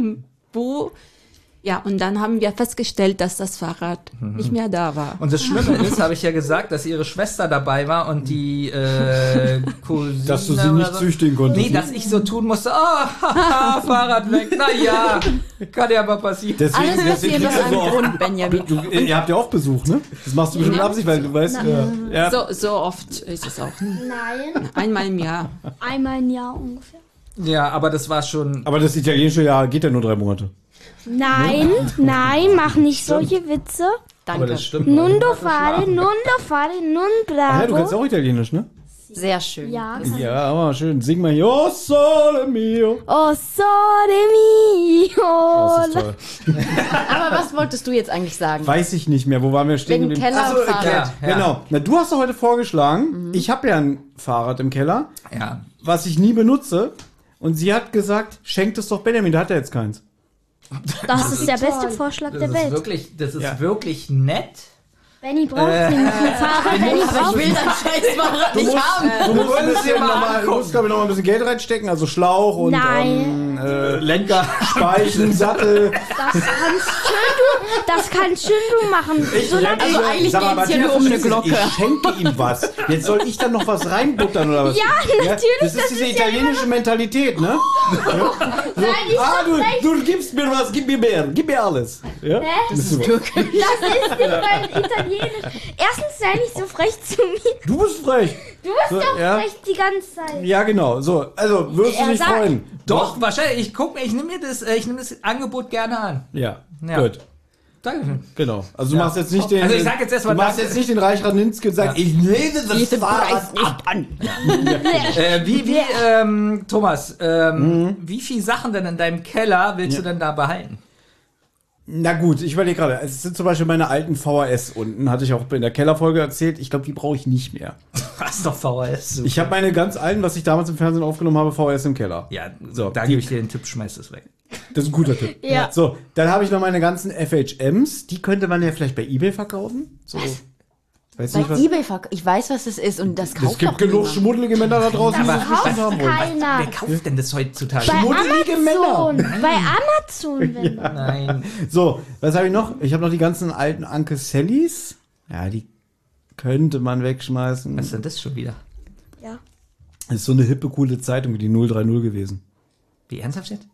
wo? Ja, und dann haben wir festgestellt, dass das Fahrrad nicht mehr da war. Und das Schlimme ist, habe ich ja gesagt, dass ihre Schwester dabei war und die äh, Cousine. Dass du sie oder nicht so. züchtigen konntest. Nee, dass ich so tun musste, ah, haha, Fahrrad weg. Naja, kann ja mal passieren. Deswegen, Alles deswegen passiert aus kriegst du einem so Grund, Benjamin. Du, ihr ihr habt ja auch Besuch, ne? Das machst du bestimmt mit Absicht, weil du weißt, ja. ja. So, so oft ist es auch. Nein, Einmal im Jahr. einmal im Jahr ungefähr. Ja, aber das war schon. Aber das italienische Jahr geht ja nur drei Monate. Nein, nein, mach nicht solche Witze. Aber Danke. das stimmt. Non do fare, non do fare, non Ah ja, du kannst bravo. auch Italienisch, ne? Sehr schön. Ja, Ja, aber schön. Sing mal hier. Oh, sole mio. oh, sole mio. Oh, das ist toll. Aber was wolltest du jetzt eigentlich sagen? Weiß ich nicht mehr. Wo waren wir stehen? Wegen geblieben? Keller Ach so, und Fahrrad. Ja, ja. Genau. Na, du hast doch heute vorgeschlagen, ich habe ja ein Fahrrad im Keller, Ja. was ich nie benutze. Und sie hat gesagt, schenkt es doch Benjamin, der hat ja jetzt keins. Das ist der beste Vorschlag Das der ist Welt. wirklich, das ist Ja. wirklich nett. Benny braucht nämlich ein Fahrrad. Benny Aber ich braucht will dein Scheißfahrrad nicht haben. Du musst, ein wollen bisschen Sie mal noch mal, du angucken. musst, glaube ich, noch mal ein bisschen Geld reinstecken, also Schlauch und Nein. ähm, äh, Lenker, Speichen, Sattel. Das kannst schön du, das kannst schön du machen. Solange Also eigentlich Sag mal, geht's hier Martina, nur um eine verstehst du, Glocke. Ich schenke ihm was. Jetzt soll ich dann noch was reinbuttern oder was? Ja, natürlich, Das ist das diese ist ja italienische Mentalität, ne? Ja. So, ich ah, hab du, recht. du gibst mir was, gib mir mehr, gib mir alles. Ja? Das ist super. das ist nicht mein Italienisch. Erstens sei nicht so frech zu mir. Du bist frech. Du bist So, doch ja. frech die ganze Zeit. Ja, genau. So, also würdest du Er dich sagt- freuen? Doch, wahrscheinlich. Ich guck mir, ich nehme mir das, äh, ich nehme das Angebot gerne an. Ja, Ja. gut. Dankeschön. Genau. Also du Ja. machst jetzt nicht den. Also ich sag jetzt erst mal Du machst danke. jetzt nicht den Reich Raninski und sagst, ich lehne das Biete Fahrrad Preis nicht ab. an. Äh, wie, wie, ähm, Thomas, ähm, Mhm. wie viele Sachen denn in deinem Keller willst du denn da behalten? Na gut, ich überlege gerade, es sind zum Beispiel meine alten V H S unten, hatte ich auch in der Kellerfolge erzählt. Ich glaube, die brauche ich nicht mehr. Was doch V H S. Super. Ich habe meine ganz alten, was ich damals im Fernsehen aufgenommen habe, V H S im Keller. Ja, So, da die- gebe ich dir den Tipp, schmeiß es weg. Das ist ein guter Tipp. Ja. So, dann habe ich noch meine ganzen F H Ms. Die könnte man ja vielleicht bei eBay verkaufen. So. Weiß Bei nicht, was. eBay, verk- ich weiß, was das ist und das kauft Es gibt doch genug niemand. schmuddelige Männer da draußen, die Aber- das bestimmt haben wollen. Keiner. Wer kauft denn das heutzutage? Bei Schmuddelige Amazon. Männer. Bei Amazon. Wenn Nein. So, was habe ich noch? Ich habe noch die ganzen alten Uncle Sallys. Ja, die könnte man wegschmeißen. Was ist denn das schon wieder? Ja. Das ist so eine hippe, coole Zeitung wie die null drei null gewesen. Wie ernsthaft jetzt?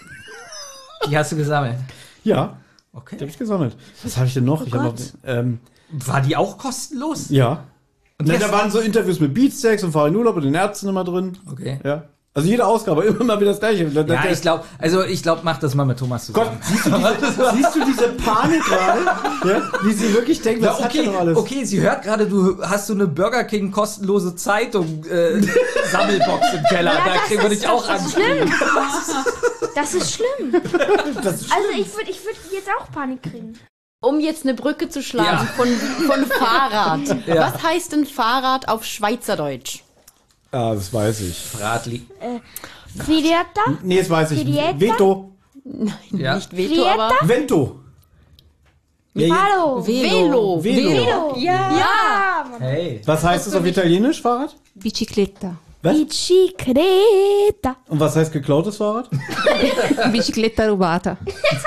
Die hast du gesammelt. Ja, die Okay. habe ich gesammelt. Was habe ich denn noch? ich habe noch ähm, War die auch kostenlos? ja. Und Na, jetzt- da waren so Interviews mit Beatsteaks und Farin Urlaub und den Ärzten immer drin. Okay. Ja. Also jede Ausgabe, immer mal wieder das Gleiche. Da- da- Ja, der- ich glaube, also ich glaube, mach das mal mit Thomas Gott, zusammen. siehst du diese, siehst du diese Panik gerade? Ja? Wie sie wirklich denkt, was Ja, hat der okay, noch alles? okay, sie hört gerade, du hast so eine Burger King kostenlose Zeitung äh, Sammelbox im Keller. Ja, da das kriegen wir ist- dich auch das an. ist schlimm. Das ist schlimm. Das ist Also ich würde ich würd jetzt auch Panik kriegen. Um jetzt eine Brücke zu schlagen Ja. von, von Fahrrad. Ja. Was heißt denn Fahrrad auf Schweizerdeutsch? Ah, das weiß ich. Bratli. Fidietta? Nee, das weiß ich. Fidietta? Veto. Ja. Nicht Veto, aber Vento. Ja, ja. Hallo. Velo. Velo. Ja. Ja, Mann. Hey. Was heißt das auf Italienisch, Fahrrad? Bicicletta. Was? Bicicletta. Und was heißt geklautes Fahrrad? Bicicletta rubata.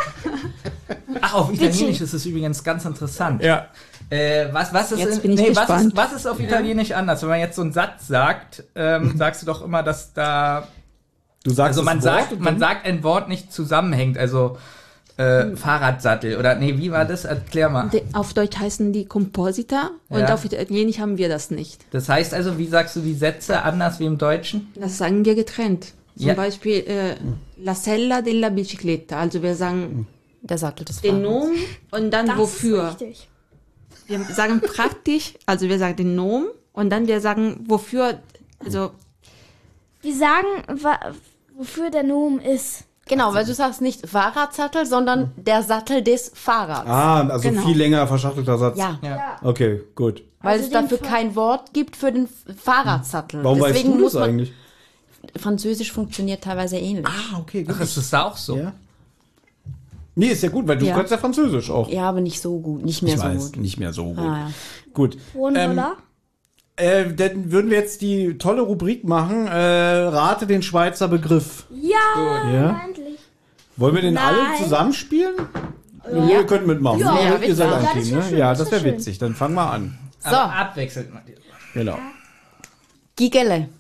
Ach, auf Italienisch ist es übrigens ganz interessant. Ja. Äh, was, was, ist Jetzt in, bin ich nee, was, gespannt. ist, was ist auf Italienisch anders? Wenn man jetzt so einen Satz sagt, ähm, sagst du doch immer, dass da. Du sagst Also das man Wort sagt, und man dann- sagt ein Wort nicht zusammenhängt. Also äh, Fahrradsattel oder nee, wie war das? Erklär mal. De- Auf Deutsch heißen die Composita und Ja. auf Italienisch haben wir das nicht. Das heißt also, wie sagst du die Sätze anders wie im Deutschen? Das sagen wir getrennt. Zum Ja. Beispiel äh, la sella della bicicletta. Also wir sagen Der Sattel des den Fahrrads. Nomen und dann Das wofür. ist richtig. Wir sagen praktisch, also wir sagen den Nomen und dann wir sagen wofür. Also Wir sagen, wa wofür der Nomen ist. Genau, weil du sagst nicht Fahrradsattel, sondern der Sattel des Fahrrads. Ah, also Genau. viel länger verschachtelter Satz. Ja, Okay, gut. weil Also es den dafür Fa- kein Wort gibt für den Fahrradsattel. Warum weißt Deswegen du muss das man, eigentlich? Französisch funktioniert teilweise ähnlich. Ah, okay, gut. Ach, ist das da auch so? Ja. Nee, ist ja gut, weil du Ja. kannst ja Französisch auch. Ja, aber nicht so gut, nicht mehr ich so weiß, gut. nicht mehr so gut. Ah, ja. Gut. Wohnmoller. Äh, dann würden wir jetzt die tolle Rubrik machen, äh, rate den Schweizer Begriff. ja, Ja? endlich. Wollen wir den Nein. alle zusammenspielen? Ihr könnt mitmachen. Ja, ne? ja, Ihr seid witzig. ein Ja, Team, das wär ne? schön, Ja, das das wär wäre schön. witzig. Dann fangen wir an. So, Aber abwechselnd mal. Genau. Gigele.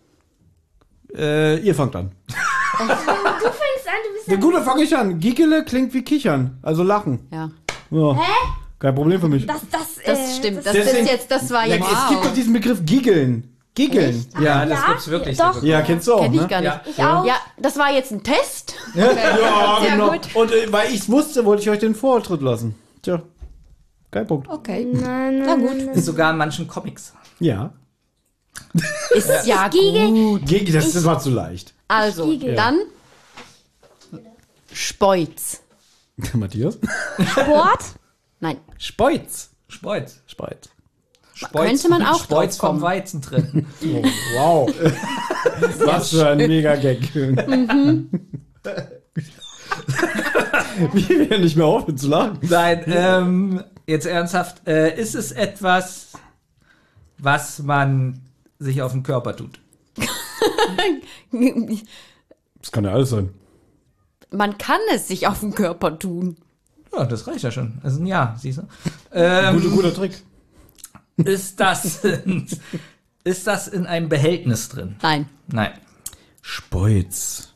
Äh, ihr fangt an. Du fängst an, du bist Ja, gut, dann fange ich an. Giggele klingt wie kichern, also lachen. Ja, Ja. Kein Problem für mich. Das, das, das äh, stimmt. Das, Deswegen- ist jetzt, das war Ja, jetzt. es gibt doch diesen Begriff Giggeln. Giggeln. Ja, das ja, gibt's wirklich. doch. den Begriff. Ja, kennst du auch, Kenn ich ne? gar nicht. Ja. Ich auch. Ja, das war jetzt ein Test. Ja, ja Sehr genau. gut. Und äh, weil ich es wusste, wollte ich euch den Vortritt lassen. Tja, kein Punkt. okay. Nein, nein, gut. nein, Ist sogar in manchen Comics. Ja. Ist ja Giegel. gut. Gigi, das, das war zu leicht. Also, Giegel. dann Speuz. Matthias? Sport. Nein, Speuz. Speuz. Speuz. Speuz. Könnte man auch Speuz drauf kommen. vom Weizen drin. Oh, wow. Was für ein Mega-Gag. Mhm. Wie wir nicht mehr aufhören zu lachen. Nein, ähm, jetzt ernsthaft. Äh, ist es etwas, was man sich auf den Körper tut? Das kann ja alles sein. man kann es sich auf den Körper tun. Ja, das reicht ja schon. Also ein Ja, siehst du. Ähm, Guter, guter Trick. ist, das in, ist das in einem Behältnis drin? Nein. Nein. Speuz.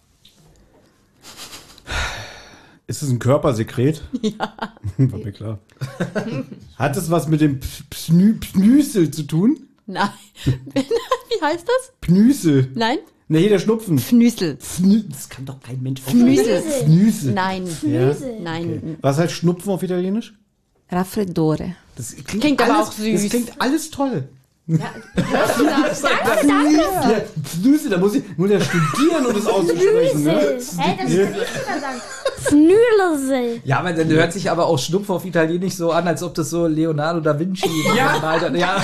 Ist es ein Körpersekret? Ja. War mir klar. Hat es was mit dem Pnü Pnüsel zu tun? Nein. Wie heißt das? Pnüsel. Nein? Ne, hier der Schnupfen. Pfnüsel. Pnü das kann doch kein Mensch Pfnüsel. Pnüsel. Nein. Ja. Nein. Was heißt Schnupfen auf Italienisch? Raffreddore. Das Klingt aber alles, auch süß. Das klingt alles toll. Ja, Snüsel, da muss ich muss ja studieren, um das auszusprechen. Ne? Hey, das kann ich sogar sagen. Snüsel. Ja, aber dann hört sich aber auch Schnupf auf Italienisch so an, als ob das so Leonardo da Vinci ja. gemalt hat. Ja.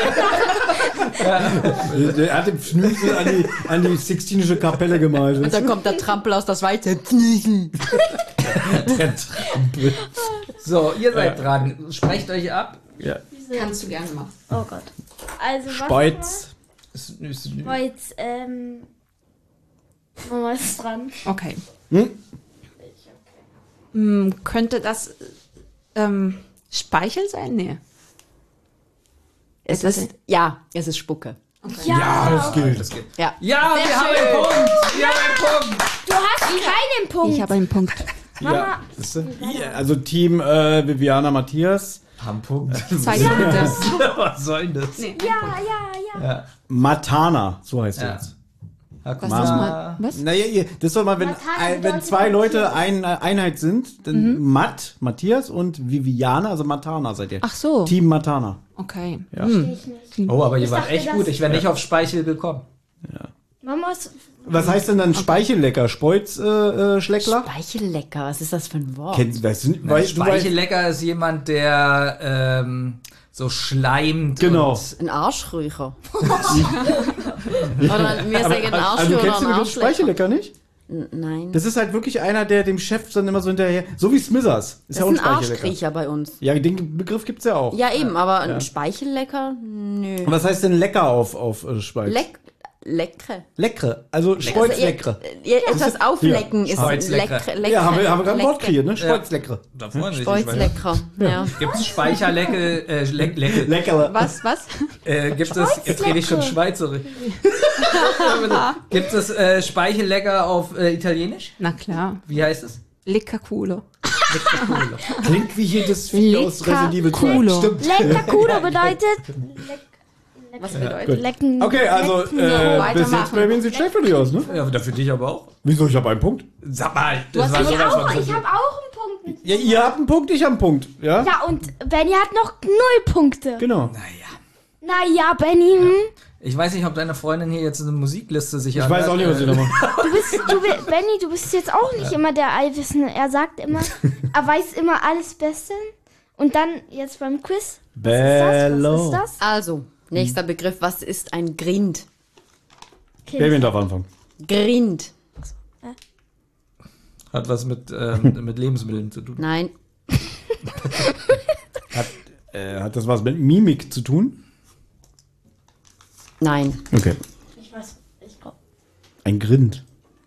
Er hat den Schnüsel an die, an die Sixtinische Kapelle gemalt. Und dann kommt der Trampel aus der Schweiz. Der Trampel. So, ihr seid dran. Sprecht euch ab. Ja. Kannst du gerne machen. Oh Gott. Also was? Speuz. Speuz, ähm... Mama ist dran. Okay. Hm? Hm, könnte das ähm, Speichel sein? Nee. Es ist, ja, es ist Spucke. Ja, das gilt. Das gilt. Ja. Ja, wir haben einen Punkt. Wir haben einen Punkt. Du hast keinen Punkt. Ich habe einen Punkt. Mama, Ja, siehst du? Ja, also Team äh, Viviana Matthias. Haben Punkt. Zwei Punkte. Was soll denn das? Nee. ja, ja, ja. Ja. Matana, so heißt Ja. er jetzt. Was ist Mama. mal? Was? Naja, ihr- das soll mal, wenn, Matana ein, wenn bedeutet zwei Leute Matthias. eine Einheit sind, dann Matt, Matthias und Viviana, also Matana seid ihr. Ach so. Team Matana. Okay. Ja. Hm. Oh, aber ihr Ich wart dachte, echt das- gut. Ich wäre nicht auf Speichel gekommen. Mama ist... Was heißt denn dann Speichellecker? Speuz, äh, äh, Schleckler? Speichellecker, was ist das für ein Wort? Kennst du das? Nein, Weil, du weißt, Speichellecker ist jemand, der ähm, so schleimt. Genau. Und Ein Arschrücher. Oder wir sagen ein also, Arschrücher du oder kennst ein den Begriff Arschlecker. Speichellecker nicht? N- Nein. Das ist halt wirklich einer, der dem Chef dann immer so hinterher, so wie Smithers. Ist Das ja auch ist ein ein Speichellecker. Arschkriecher bei uns. Ja, den Begriff gibt's ja auch. Ja, eben, aber ein Speichellecker? Nö. Was heißt denn lecker auf, auf äh, Speuz? Leck, leckre. Leckere, also Speuzleckere. Ja, etwas auflecken ist Speuzleckre. leckre. leckre Ja, haben wir, haben wir gerade ein Wort leckre. kreiert, ne? Speuzleckere. da freuen sich Speuzlecker. Ja. Gibt es Speicherlecke, äh, Leck, Lecke, Leckere. Was? Was? äh, gibt es, jetzt rede ich schon Schweizerisch. Gibt es äh, Speichellecker auf äh, Italienisch? Na klar. Wie heißt es? Leckerkulo. Klingt wie hier das Vieh aus Lecker Resident Evil zwei. Culo. Stimmt. Leckerkudo bedeutet... Was bedeutet? Lecken... Okay, also äh, bis weitermachen. jetzt bei mir sieht schlecht für dich aus, ne? Ja, für dich aber auch. Wieso? Ich habe einen Punkt. Sag mal, das war Ich sowas auch, von ich habe auch einen Punkt. Ja, ihr habt einen Punkt, ich habe einen Punkt. Ja? Ja, und Benny hat noch null Punkte. Genau. Naja, Benny, hm? Ich weiß nicht, ob deine Freundin hier jetzt eine Musikliste sich Ich weiß auch nicht, was sie da machen. Du bist, du, bi- Benny, du bist jetzt auch nicht immer der Allwissende. Er sagt immer, er weiß immer alles Beste. Und dann jetzt beim Quiz. Was ist das? Was ist das? Also, nächster Begriff. Was ist ein Grind? Wer darf anfangen? Grind. Hat was mit, ähm, mit Lebensmitteln zu tun. Nein. Hat, äh, hat das was mit Mimik zu tun? Nein. Okay. Ich weiß, ich glaube. Ein Grind.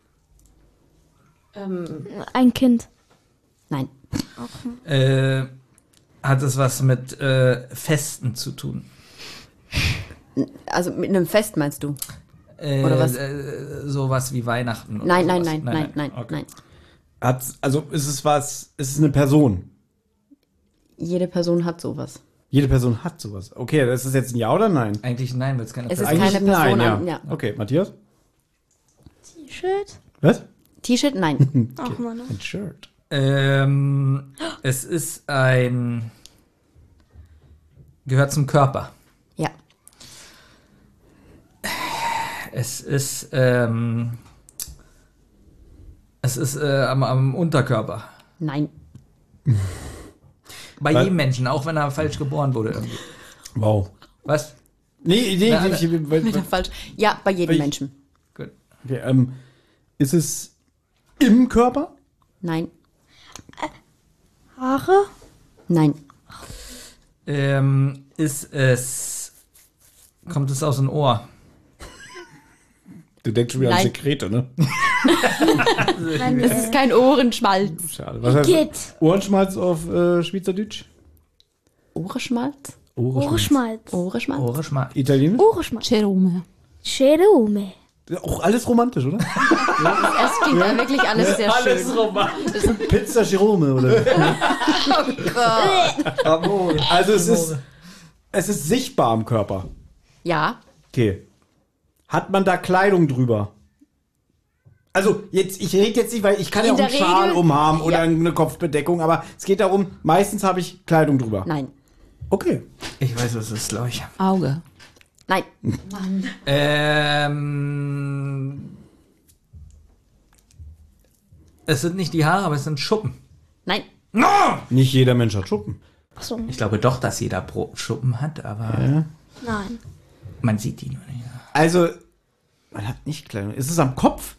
Ähm, Ein Kind. Nein. Äh, hat es was mit äh, Festen zu tun? Also mit einem Fest meinst du? Äh, Oder was? Äh, sowas wie Weihnachten. Oder Nein, nein, sowas. nein, nein, nein, Okay. nein. Hat, also ist es was, ist es eine Person? Jede Person hat sowas. Jede Person hat sowas. Okay, ist das jetzt ein Ja oder Nein? Eigentlich nein, weil es keine Es ist Person Eigentlich keine Person nein, an- ja. ja. Okay, Matthias? T-Shirt. Was? T-Shirt? Nein. Ach, Mann. Ein Shirt. Ähm, es ist ein. Gehört zum Körper. Ja. Es ist. Ähm, es ist äh, am, am Unterkörper. Nein. Bei Weil- jedem Menschen, auch wenn er falsch geboren wurde irgendwie. Wow. Was? Nee, nee, Na, ich, ich, weil- Wieder falsch. Ja, bei jedem Ich- Menschen. Gut. okay, ähm, ist es im Körper? Nein. Haare. Nein. Ähm, ist es. Kommt es aus dem Ohr? Du denkst schon wieder an Nein. Sekrete, ne? Es ist kein Ohrenschmalz. Schade. Was heißt Geht. Ohrenschmalz auf äh, Schweizerdeutsch? Ohrenschmalz? Ohrenschmalz. Ohrenschmalz? Ohrenschmalz. Italienisch? Ohrenschmalz. Cerume. Cerume. Auch alles romantisch, oder? Es klingt ja wirklich alles sehr schön. Romantisch. Pizza Jerome, oder? Also es ist, es ist sichtbar am Körper. Ja. Okay. Hat man da Kleidung drüber? Also, jetzt, ich rede jetzt nicht, weil ich kann ja In auch einen der Schal Regel- umhaben oder Ja. eine Kopfbedeckung, aber es geht darum, meistens habe ich Kleidung drüber. Nein. Okay. Ich weiß, was es ist, glaube ich. Auge. Nein. Ähm, es sind nicht die Haare, aber es sind Schuppen. Nein. Nicht jeder Mensch hat Schuppen. Achso, Ich glaube doch, dass jeder Pro Schuppen hat, aber nein. man sieht die nur nicht. Also, man hat nicht Kleidung. Ist es am Kopf?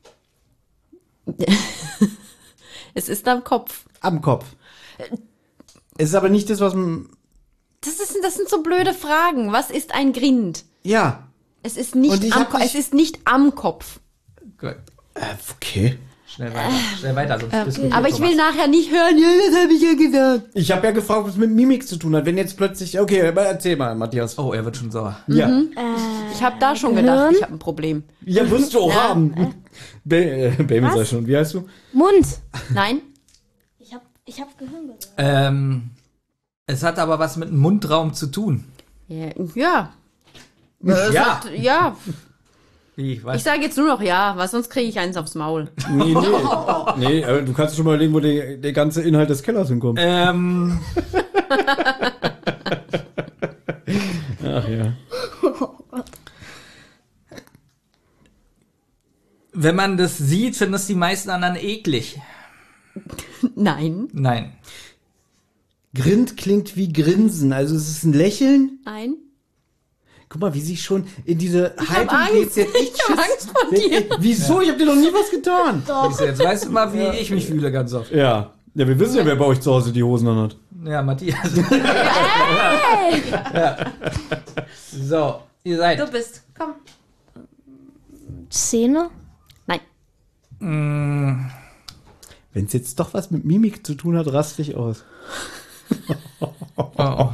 Es ist am Kopf. Am Kopf. Es ist aber nicht das, was man... Das, ist, das sind so blöde Fragen. Was ist ein Grind? Ja. Es ist Und nicht, ich am, hab Ko- dich- es ist nicht am Kopf. Gut. Äh, okay. Schnell weiter, schnell weiter, sonst diskutiert Aber ich will Thomas. nachher nicht hören, ja, das habe ich ja gesagt. Ich habe ja gefragt, was es mit Mimik zu tun hat. Wenn jetzt plötzlich... Okay, aber erzähl mal, Matthias. Oh, er wird schon sauer. Ja. Ich habe da schon Gehirn? gedacht, ich habe ein Problem. Ja, wirst du auch haben. Ba äh, Baby sag ich schon. Wie heißt du? Mund. Nein? Ich hab, ich hab Gehirn gesagt. Ähm, es hat aber was mit dem Mundraum zu tun. Ja. Ja. Es Ja. hat- ja. Wie, was? Ich sage jetzt nur noch ja, weil sonst kriege ich eins aufs Maul. Nee, nee. nee, aber du kannst schon mal überlegen, wo der, der ganze Inhalt des Kellers hinkommt. ähm, Ach ja. wenn man das sieht, finden es die meisten anderen eklig. Nein. Nein. Grind klingt wie Grinsen. Also es ist ein Lächeln. Nein. Guck mal, wie sie schon in diese hab Haltung Angst. geht. Jetzt echt Ich hab Schiss. Angst vor dir. Wieso? Ich hab dir noch nie was getan. Siehst du, Jetzt weißt du mal, wie ich mich fühle ganz oft. Ja. Ja, wir wissen ja, wer bei euch zu Hause die Hosen anhat. Ja, Matthias. ja. So, ihr seid. Du bist. Komm. Zähne. Nein. Mm, Wenn es jetzt doch was mit Mimik zu tun hat, raste ich aus. oh.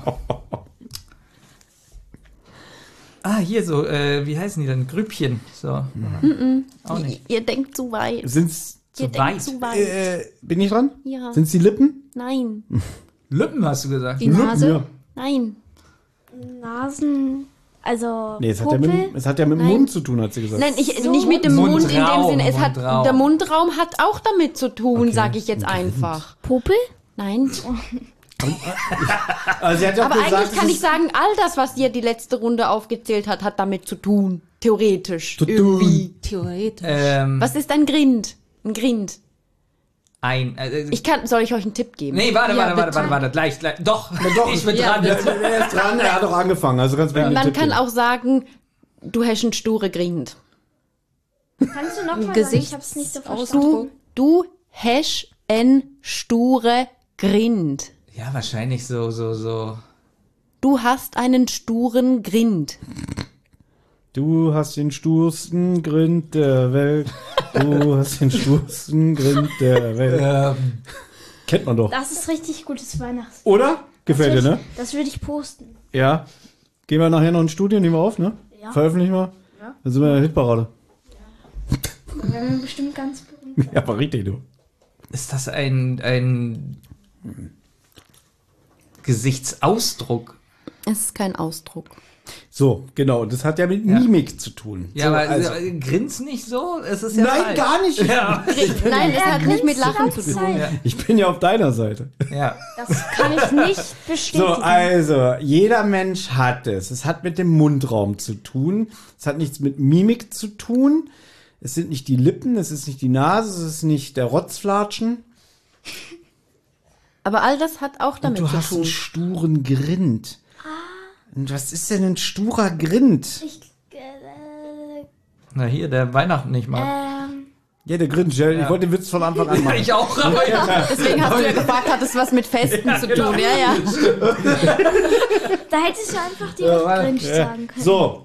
Ah, hier so, äh, wie heißen die denn? Grüppchen. So. Auch nicht. Ihr denkt zu weit. Sind's, Ihr zu denkt weit. zu weit. äh, bin ich dran? Ja. Sind's die Lippen? Nein. Lippen hast du gesagt. Die Nase. Ja. Nein. Nasen. Also. Nee, es hat, ja Popel. mit, es hat ja mit dem Nein. Mund zu tun, hat sie gesagt. Nein, ich, So. nicht mit dem Mund in dem Mundraum, Sinne. Es hat, Mundraum. der Mundraum hat auch damit zu tun, Okay. sage ich jetzt einfach. Popel? Nein. Also sie hat ja auch Aber gesagt, eigentlich kann es ich sagen, all das, was dir die letzte Runde aufgezählt hat, hat damit zu tun. Theoretisch. Zu tun. irgendwie. Theoretisch. Ähm, Was ist ein Grind? Ein Grind. ein. Äh, Ich kann, soll ich euch einen Tipp geben? nee, warte, Ja, warte, warte, bitte. warte, warte, gleich, gleich. Doch, doch, ich bin ja, dran. bitte. er ist dran, er hat doch angefangen, also ganz wenig. Man kann auch sagen, du hast einen sture Grind. Kannst du noch mal sagen? Gesicht- Ich hab's nicht so verstanden. Du, du hast einen sture Grind. Ja, wahrscheinlich so, so, so. Du hast einen sturen Grind. Du hast den stursten Grind der Welt. Du hast den stursten Grind der Welt. Ähm, Kennt man doch. Das ist richtig gutes Weihnachts. Oder? Gefällt dir, ne? Das würde ich posten. Ja. Gehen wir nachher noch ins Studio, nehmen wir auf, ne? Ja. Veröffentlichen wir. Ja. Dann sind wir in der Hitparade. Dann werden wir bestimmt ganz berühmt. Ja, aber richtig, du. ist das ein, ein Gesichtsausdruck? Es ist kein Ausdruck. So, genau. Das hat ja mit Ja. Mimik zu tun. Ja, so, aber also, äh, grins nicht so? Es ist ja nein, falsch. gar nicht. Ja. Nein, es hat nicht mit grinst die Lachen ganze zu tun. Zeit. Ich bin ja auf deiner Seite. ja. Das kann ich nicht bestätigen. So, also, jeder Mensch hat es. Es hat mit dem Mundraum zu tun. Es hat nichts mit Mimik zu tun. Es sind nicht die Lippen, es ist nicht die Nase, es ist nicht der Rotzflatschen. Aber all das hat auch Und damit du zu hast tun. einen sturen Grind. Und was ist denn ein sturer Grind? Ich, äh, Na hier, der Weihnachten nicht mal. ähm, Ja, der Grind. Ja. Ich wollte den Witz von Anfang an machen. Ich auch, aber ja. Deswegen hast du ja gefragt, hat es was mit Festen zu tun? Ja, ja. da hättest du einfach direkt warte. Grinch Ja. sagen können. So.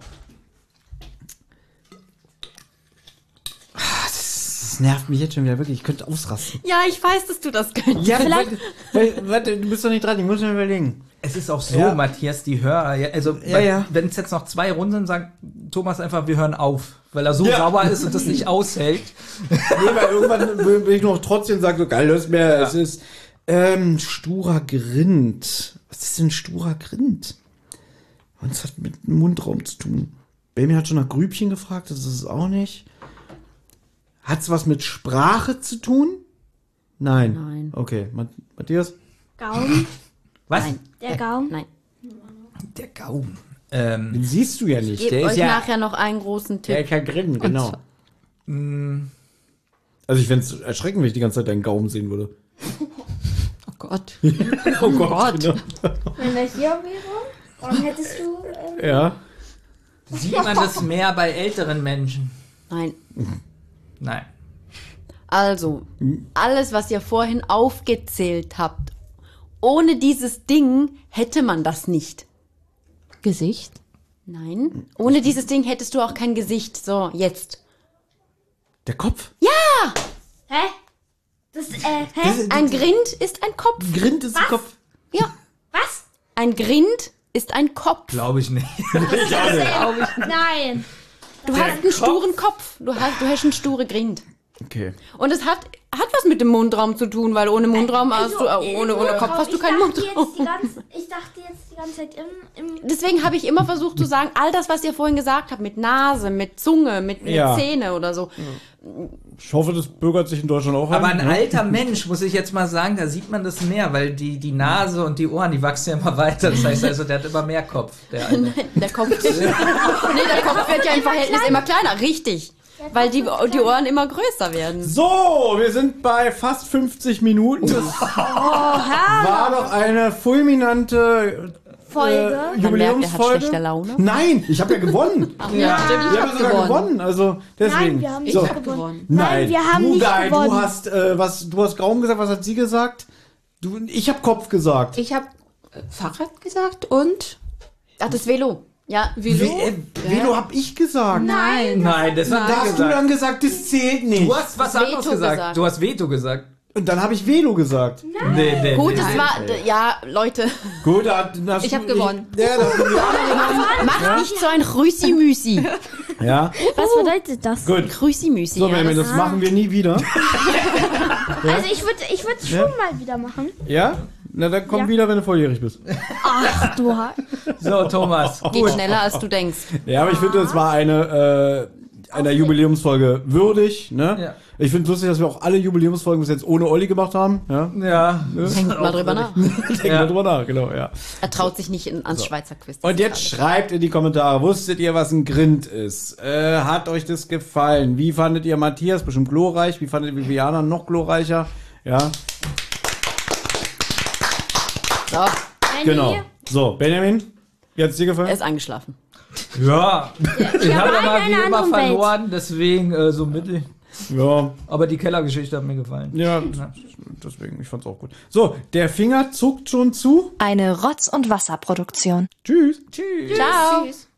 Ah, Das, das nervt mich jetzt schon wieder wirklich. Ich könnte ausrasten. Ja, ich weiß, dass du das könntest. Ja, vielleicht. Warte, warte, du bist doch nicht dran. Ich muss mir überlegen. Es ist auch so, Ja. Matthias, die Hörer, ja, also Ja, ja. wenn es jetzt noch zwei Runden sind, sagt Thomas einfach, wir hören auf, weil er so Ja. sauer ist und das nicht aushält. Nee, weil irgendwann will ich noch trotzdem sagen, so geil, hörst mehr. Es ist ähm, sturer Grind. Was ist denn sturer Grind? Und es hat mit dem Mundraum zu tun. Baby hat schon nach Grübchen gefragt, das ist es auch nicht. Hat es was mit Sprache zu tun? Nein. Nein. Okay, Matt- Matthias? Gaumen. Was? Nein. Der Gaumen. Nein. Der Gaumen. Ähm, Den siehst du ja Ich nicht. gebe der ist euch ja- nachher noch einen großen Der Tipp. ist ja Grin, genau. Also ich fände es erschreckend, wenn ich die ganze Zeit deinen Gaumen sehen würde. Oh Gott. Oh Gott. Genau. Wenn das hier wäre, dann hättest du. Ähm, Ja. sieht man das mehr bei älteren Menschen? Nein. Nein. Also, alles, was ihr vorhin aufgezählt habt, ohne dieses Ding hätte man das nicht. Gesicht? Nein. Ohne dieses Ding hättest du auch kein Gesicht. So, jetzt. Der Kopf. hä? Das, äh, hä? Ein Grind ist ein Kopf. Grind ist der Kopf. Ja. Was? Ein Grind ist ein Kopf. Glaube ich nicht. Nein. Du hast einen sturen Kopf. Du hast, du hast einen sture Grind. Okay. Und es hat, hat was mit dem Mundraum zu tun, weil ohne Mundraum hast du, äh, ohne, ohne Kopf hast du ich keinen dachte Mundraum. jetzt die ganze, Ich dachte jetzt die ganze Zeit im. im Deswegen habe ich immer versucht zu sagen, all das, was ihr vorhin gesagt habt, mit Nase, mit Zunge, mit, mit Ja. Zähne oder so. Ich hoffe, das bürgert sich in Deutschland auch Aber ein ein. ne? alter Mensch, muss ich jetzt mal sagen, da sieht man das mehr, weil die, die Nase und die Ohren, die wachsen ja immer weiter. Das heißt also, der hat immer mehr Kopf, der Alte. Der Kopf, nee, der Kopf wird ja im Verhältnis immer kleiner, richtig. Weil die, die Ohren immer größer werden. So, wir sind bei fast fünfzig Minuten. Das war doch eine fulminante Folge. äh, Man merkt, er hat Jubiläumsfolge. schlechte Laune. Nein, ich habe ja gewonnen. Ja, Ich habe sogar gewonnen. Also deswegen. Nein, wir haben nicht so. gewonnen. Nein, Nein, wir haben du, nicht Guy, gewonnen. Du hast äh, was, du hast Graum gesagt. Was hat sie gesagt? Du, ich habe Kopf gesagt. Ich habe äh, Fahrrad gesagt und Ach, das Velo. Ja, Wie, äh, Velo hab ich gesagt. Nein. Nein, das hat Da er hast du gesagt. dann gesagt, das zählt nicht. Du hast was anderes Veto gesagt. gesagt. Du hast Veto gesagt. Und dann habe ich Velo gesagt. Nee, nee, Gut, nee. es war, d- ja, Leute, Gut, da hast Ich du- hab gewonnen. Ich, ja, da, macht nicht so ein Grüßi-Müsi. ja, Was bedeutet das? gut. Grüßi-Müsi. So, ja, Benjamin, das- das machen wir nie wieder. Also ich würde ich würd schon mal wieder machen. Ja? Na, dann komm Ja. wieder, wenn du volljährig bist. Ach du hast. So, Thomas. geht schneller, als du denkst. Ja, aber ich finde, es war eine, äh, einer Jubiläumsfolge würdig. Ne? Ja. Ich finde es lustig, dass wir auch alle Jubiläumsfolgen bis jetzt ohne Olli gemacht haben. Ja? Ja. Denkt mal drüber nach. Denkt Ja. mal drüber nach, genau, ja. Er traut sich nicht in, ans Schweizer Quiz. Und jetzt schreibt in die Kommentare, wusstet ihr, was ein Grind ist? Äh, hat euch das gefallen? Wie fandet ihr Matthias? Bestimmt glorreich. Wie fandet ihr Viviana? Noch glorreicher? Ja, So, genau. So, Benjamin, wie hat's dir er gefallen? ist eingeschlafen. Ja. Ich habe ja mal in wie einer immer anderen Welt. verloren, deswegen äh, so mittel. Ja, Aber die Kellergeschichte hat mir gefallen. ja, deswegen, ich fand's auch gut. So, der Finger zuckt schon zu. Eine Rotz- und Wasserproduktion. Tschüss. Tschüss. Ciao. Tschüss.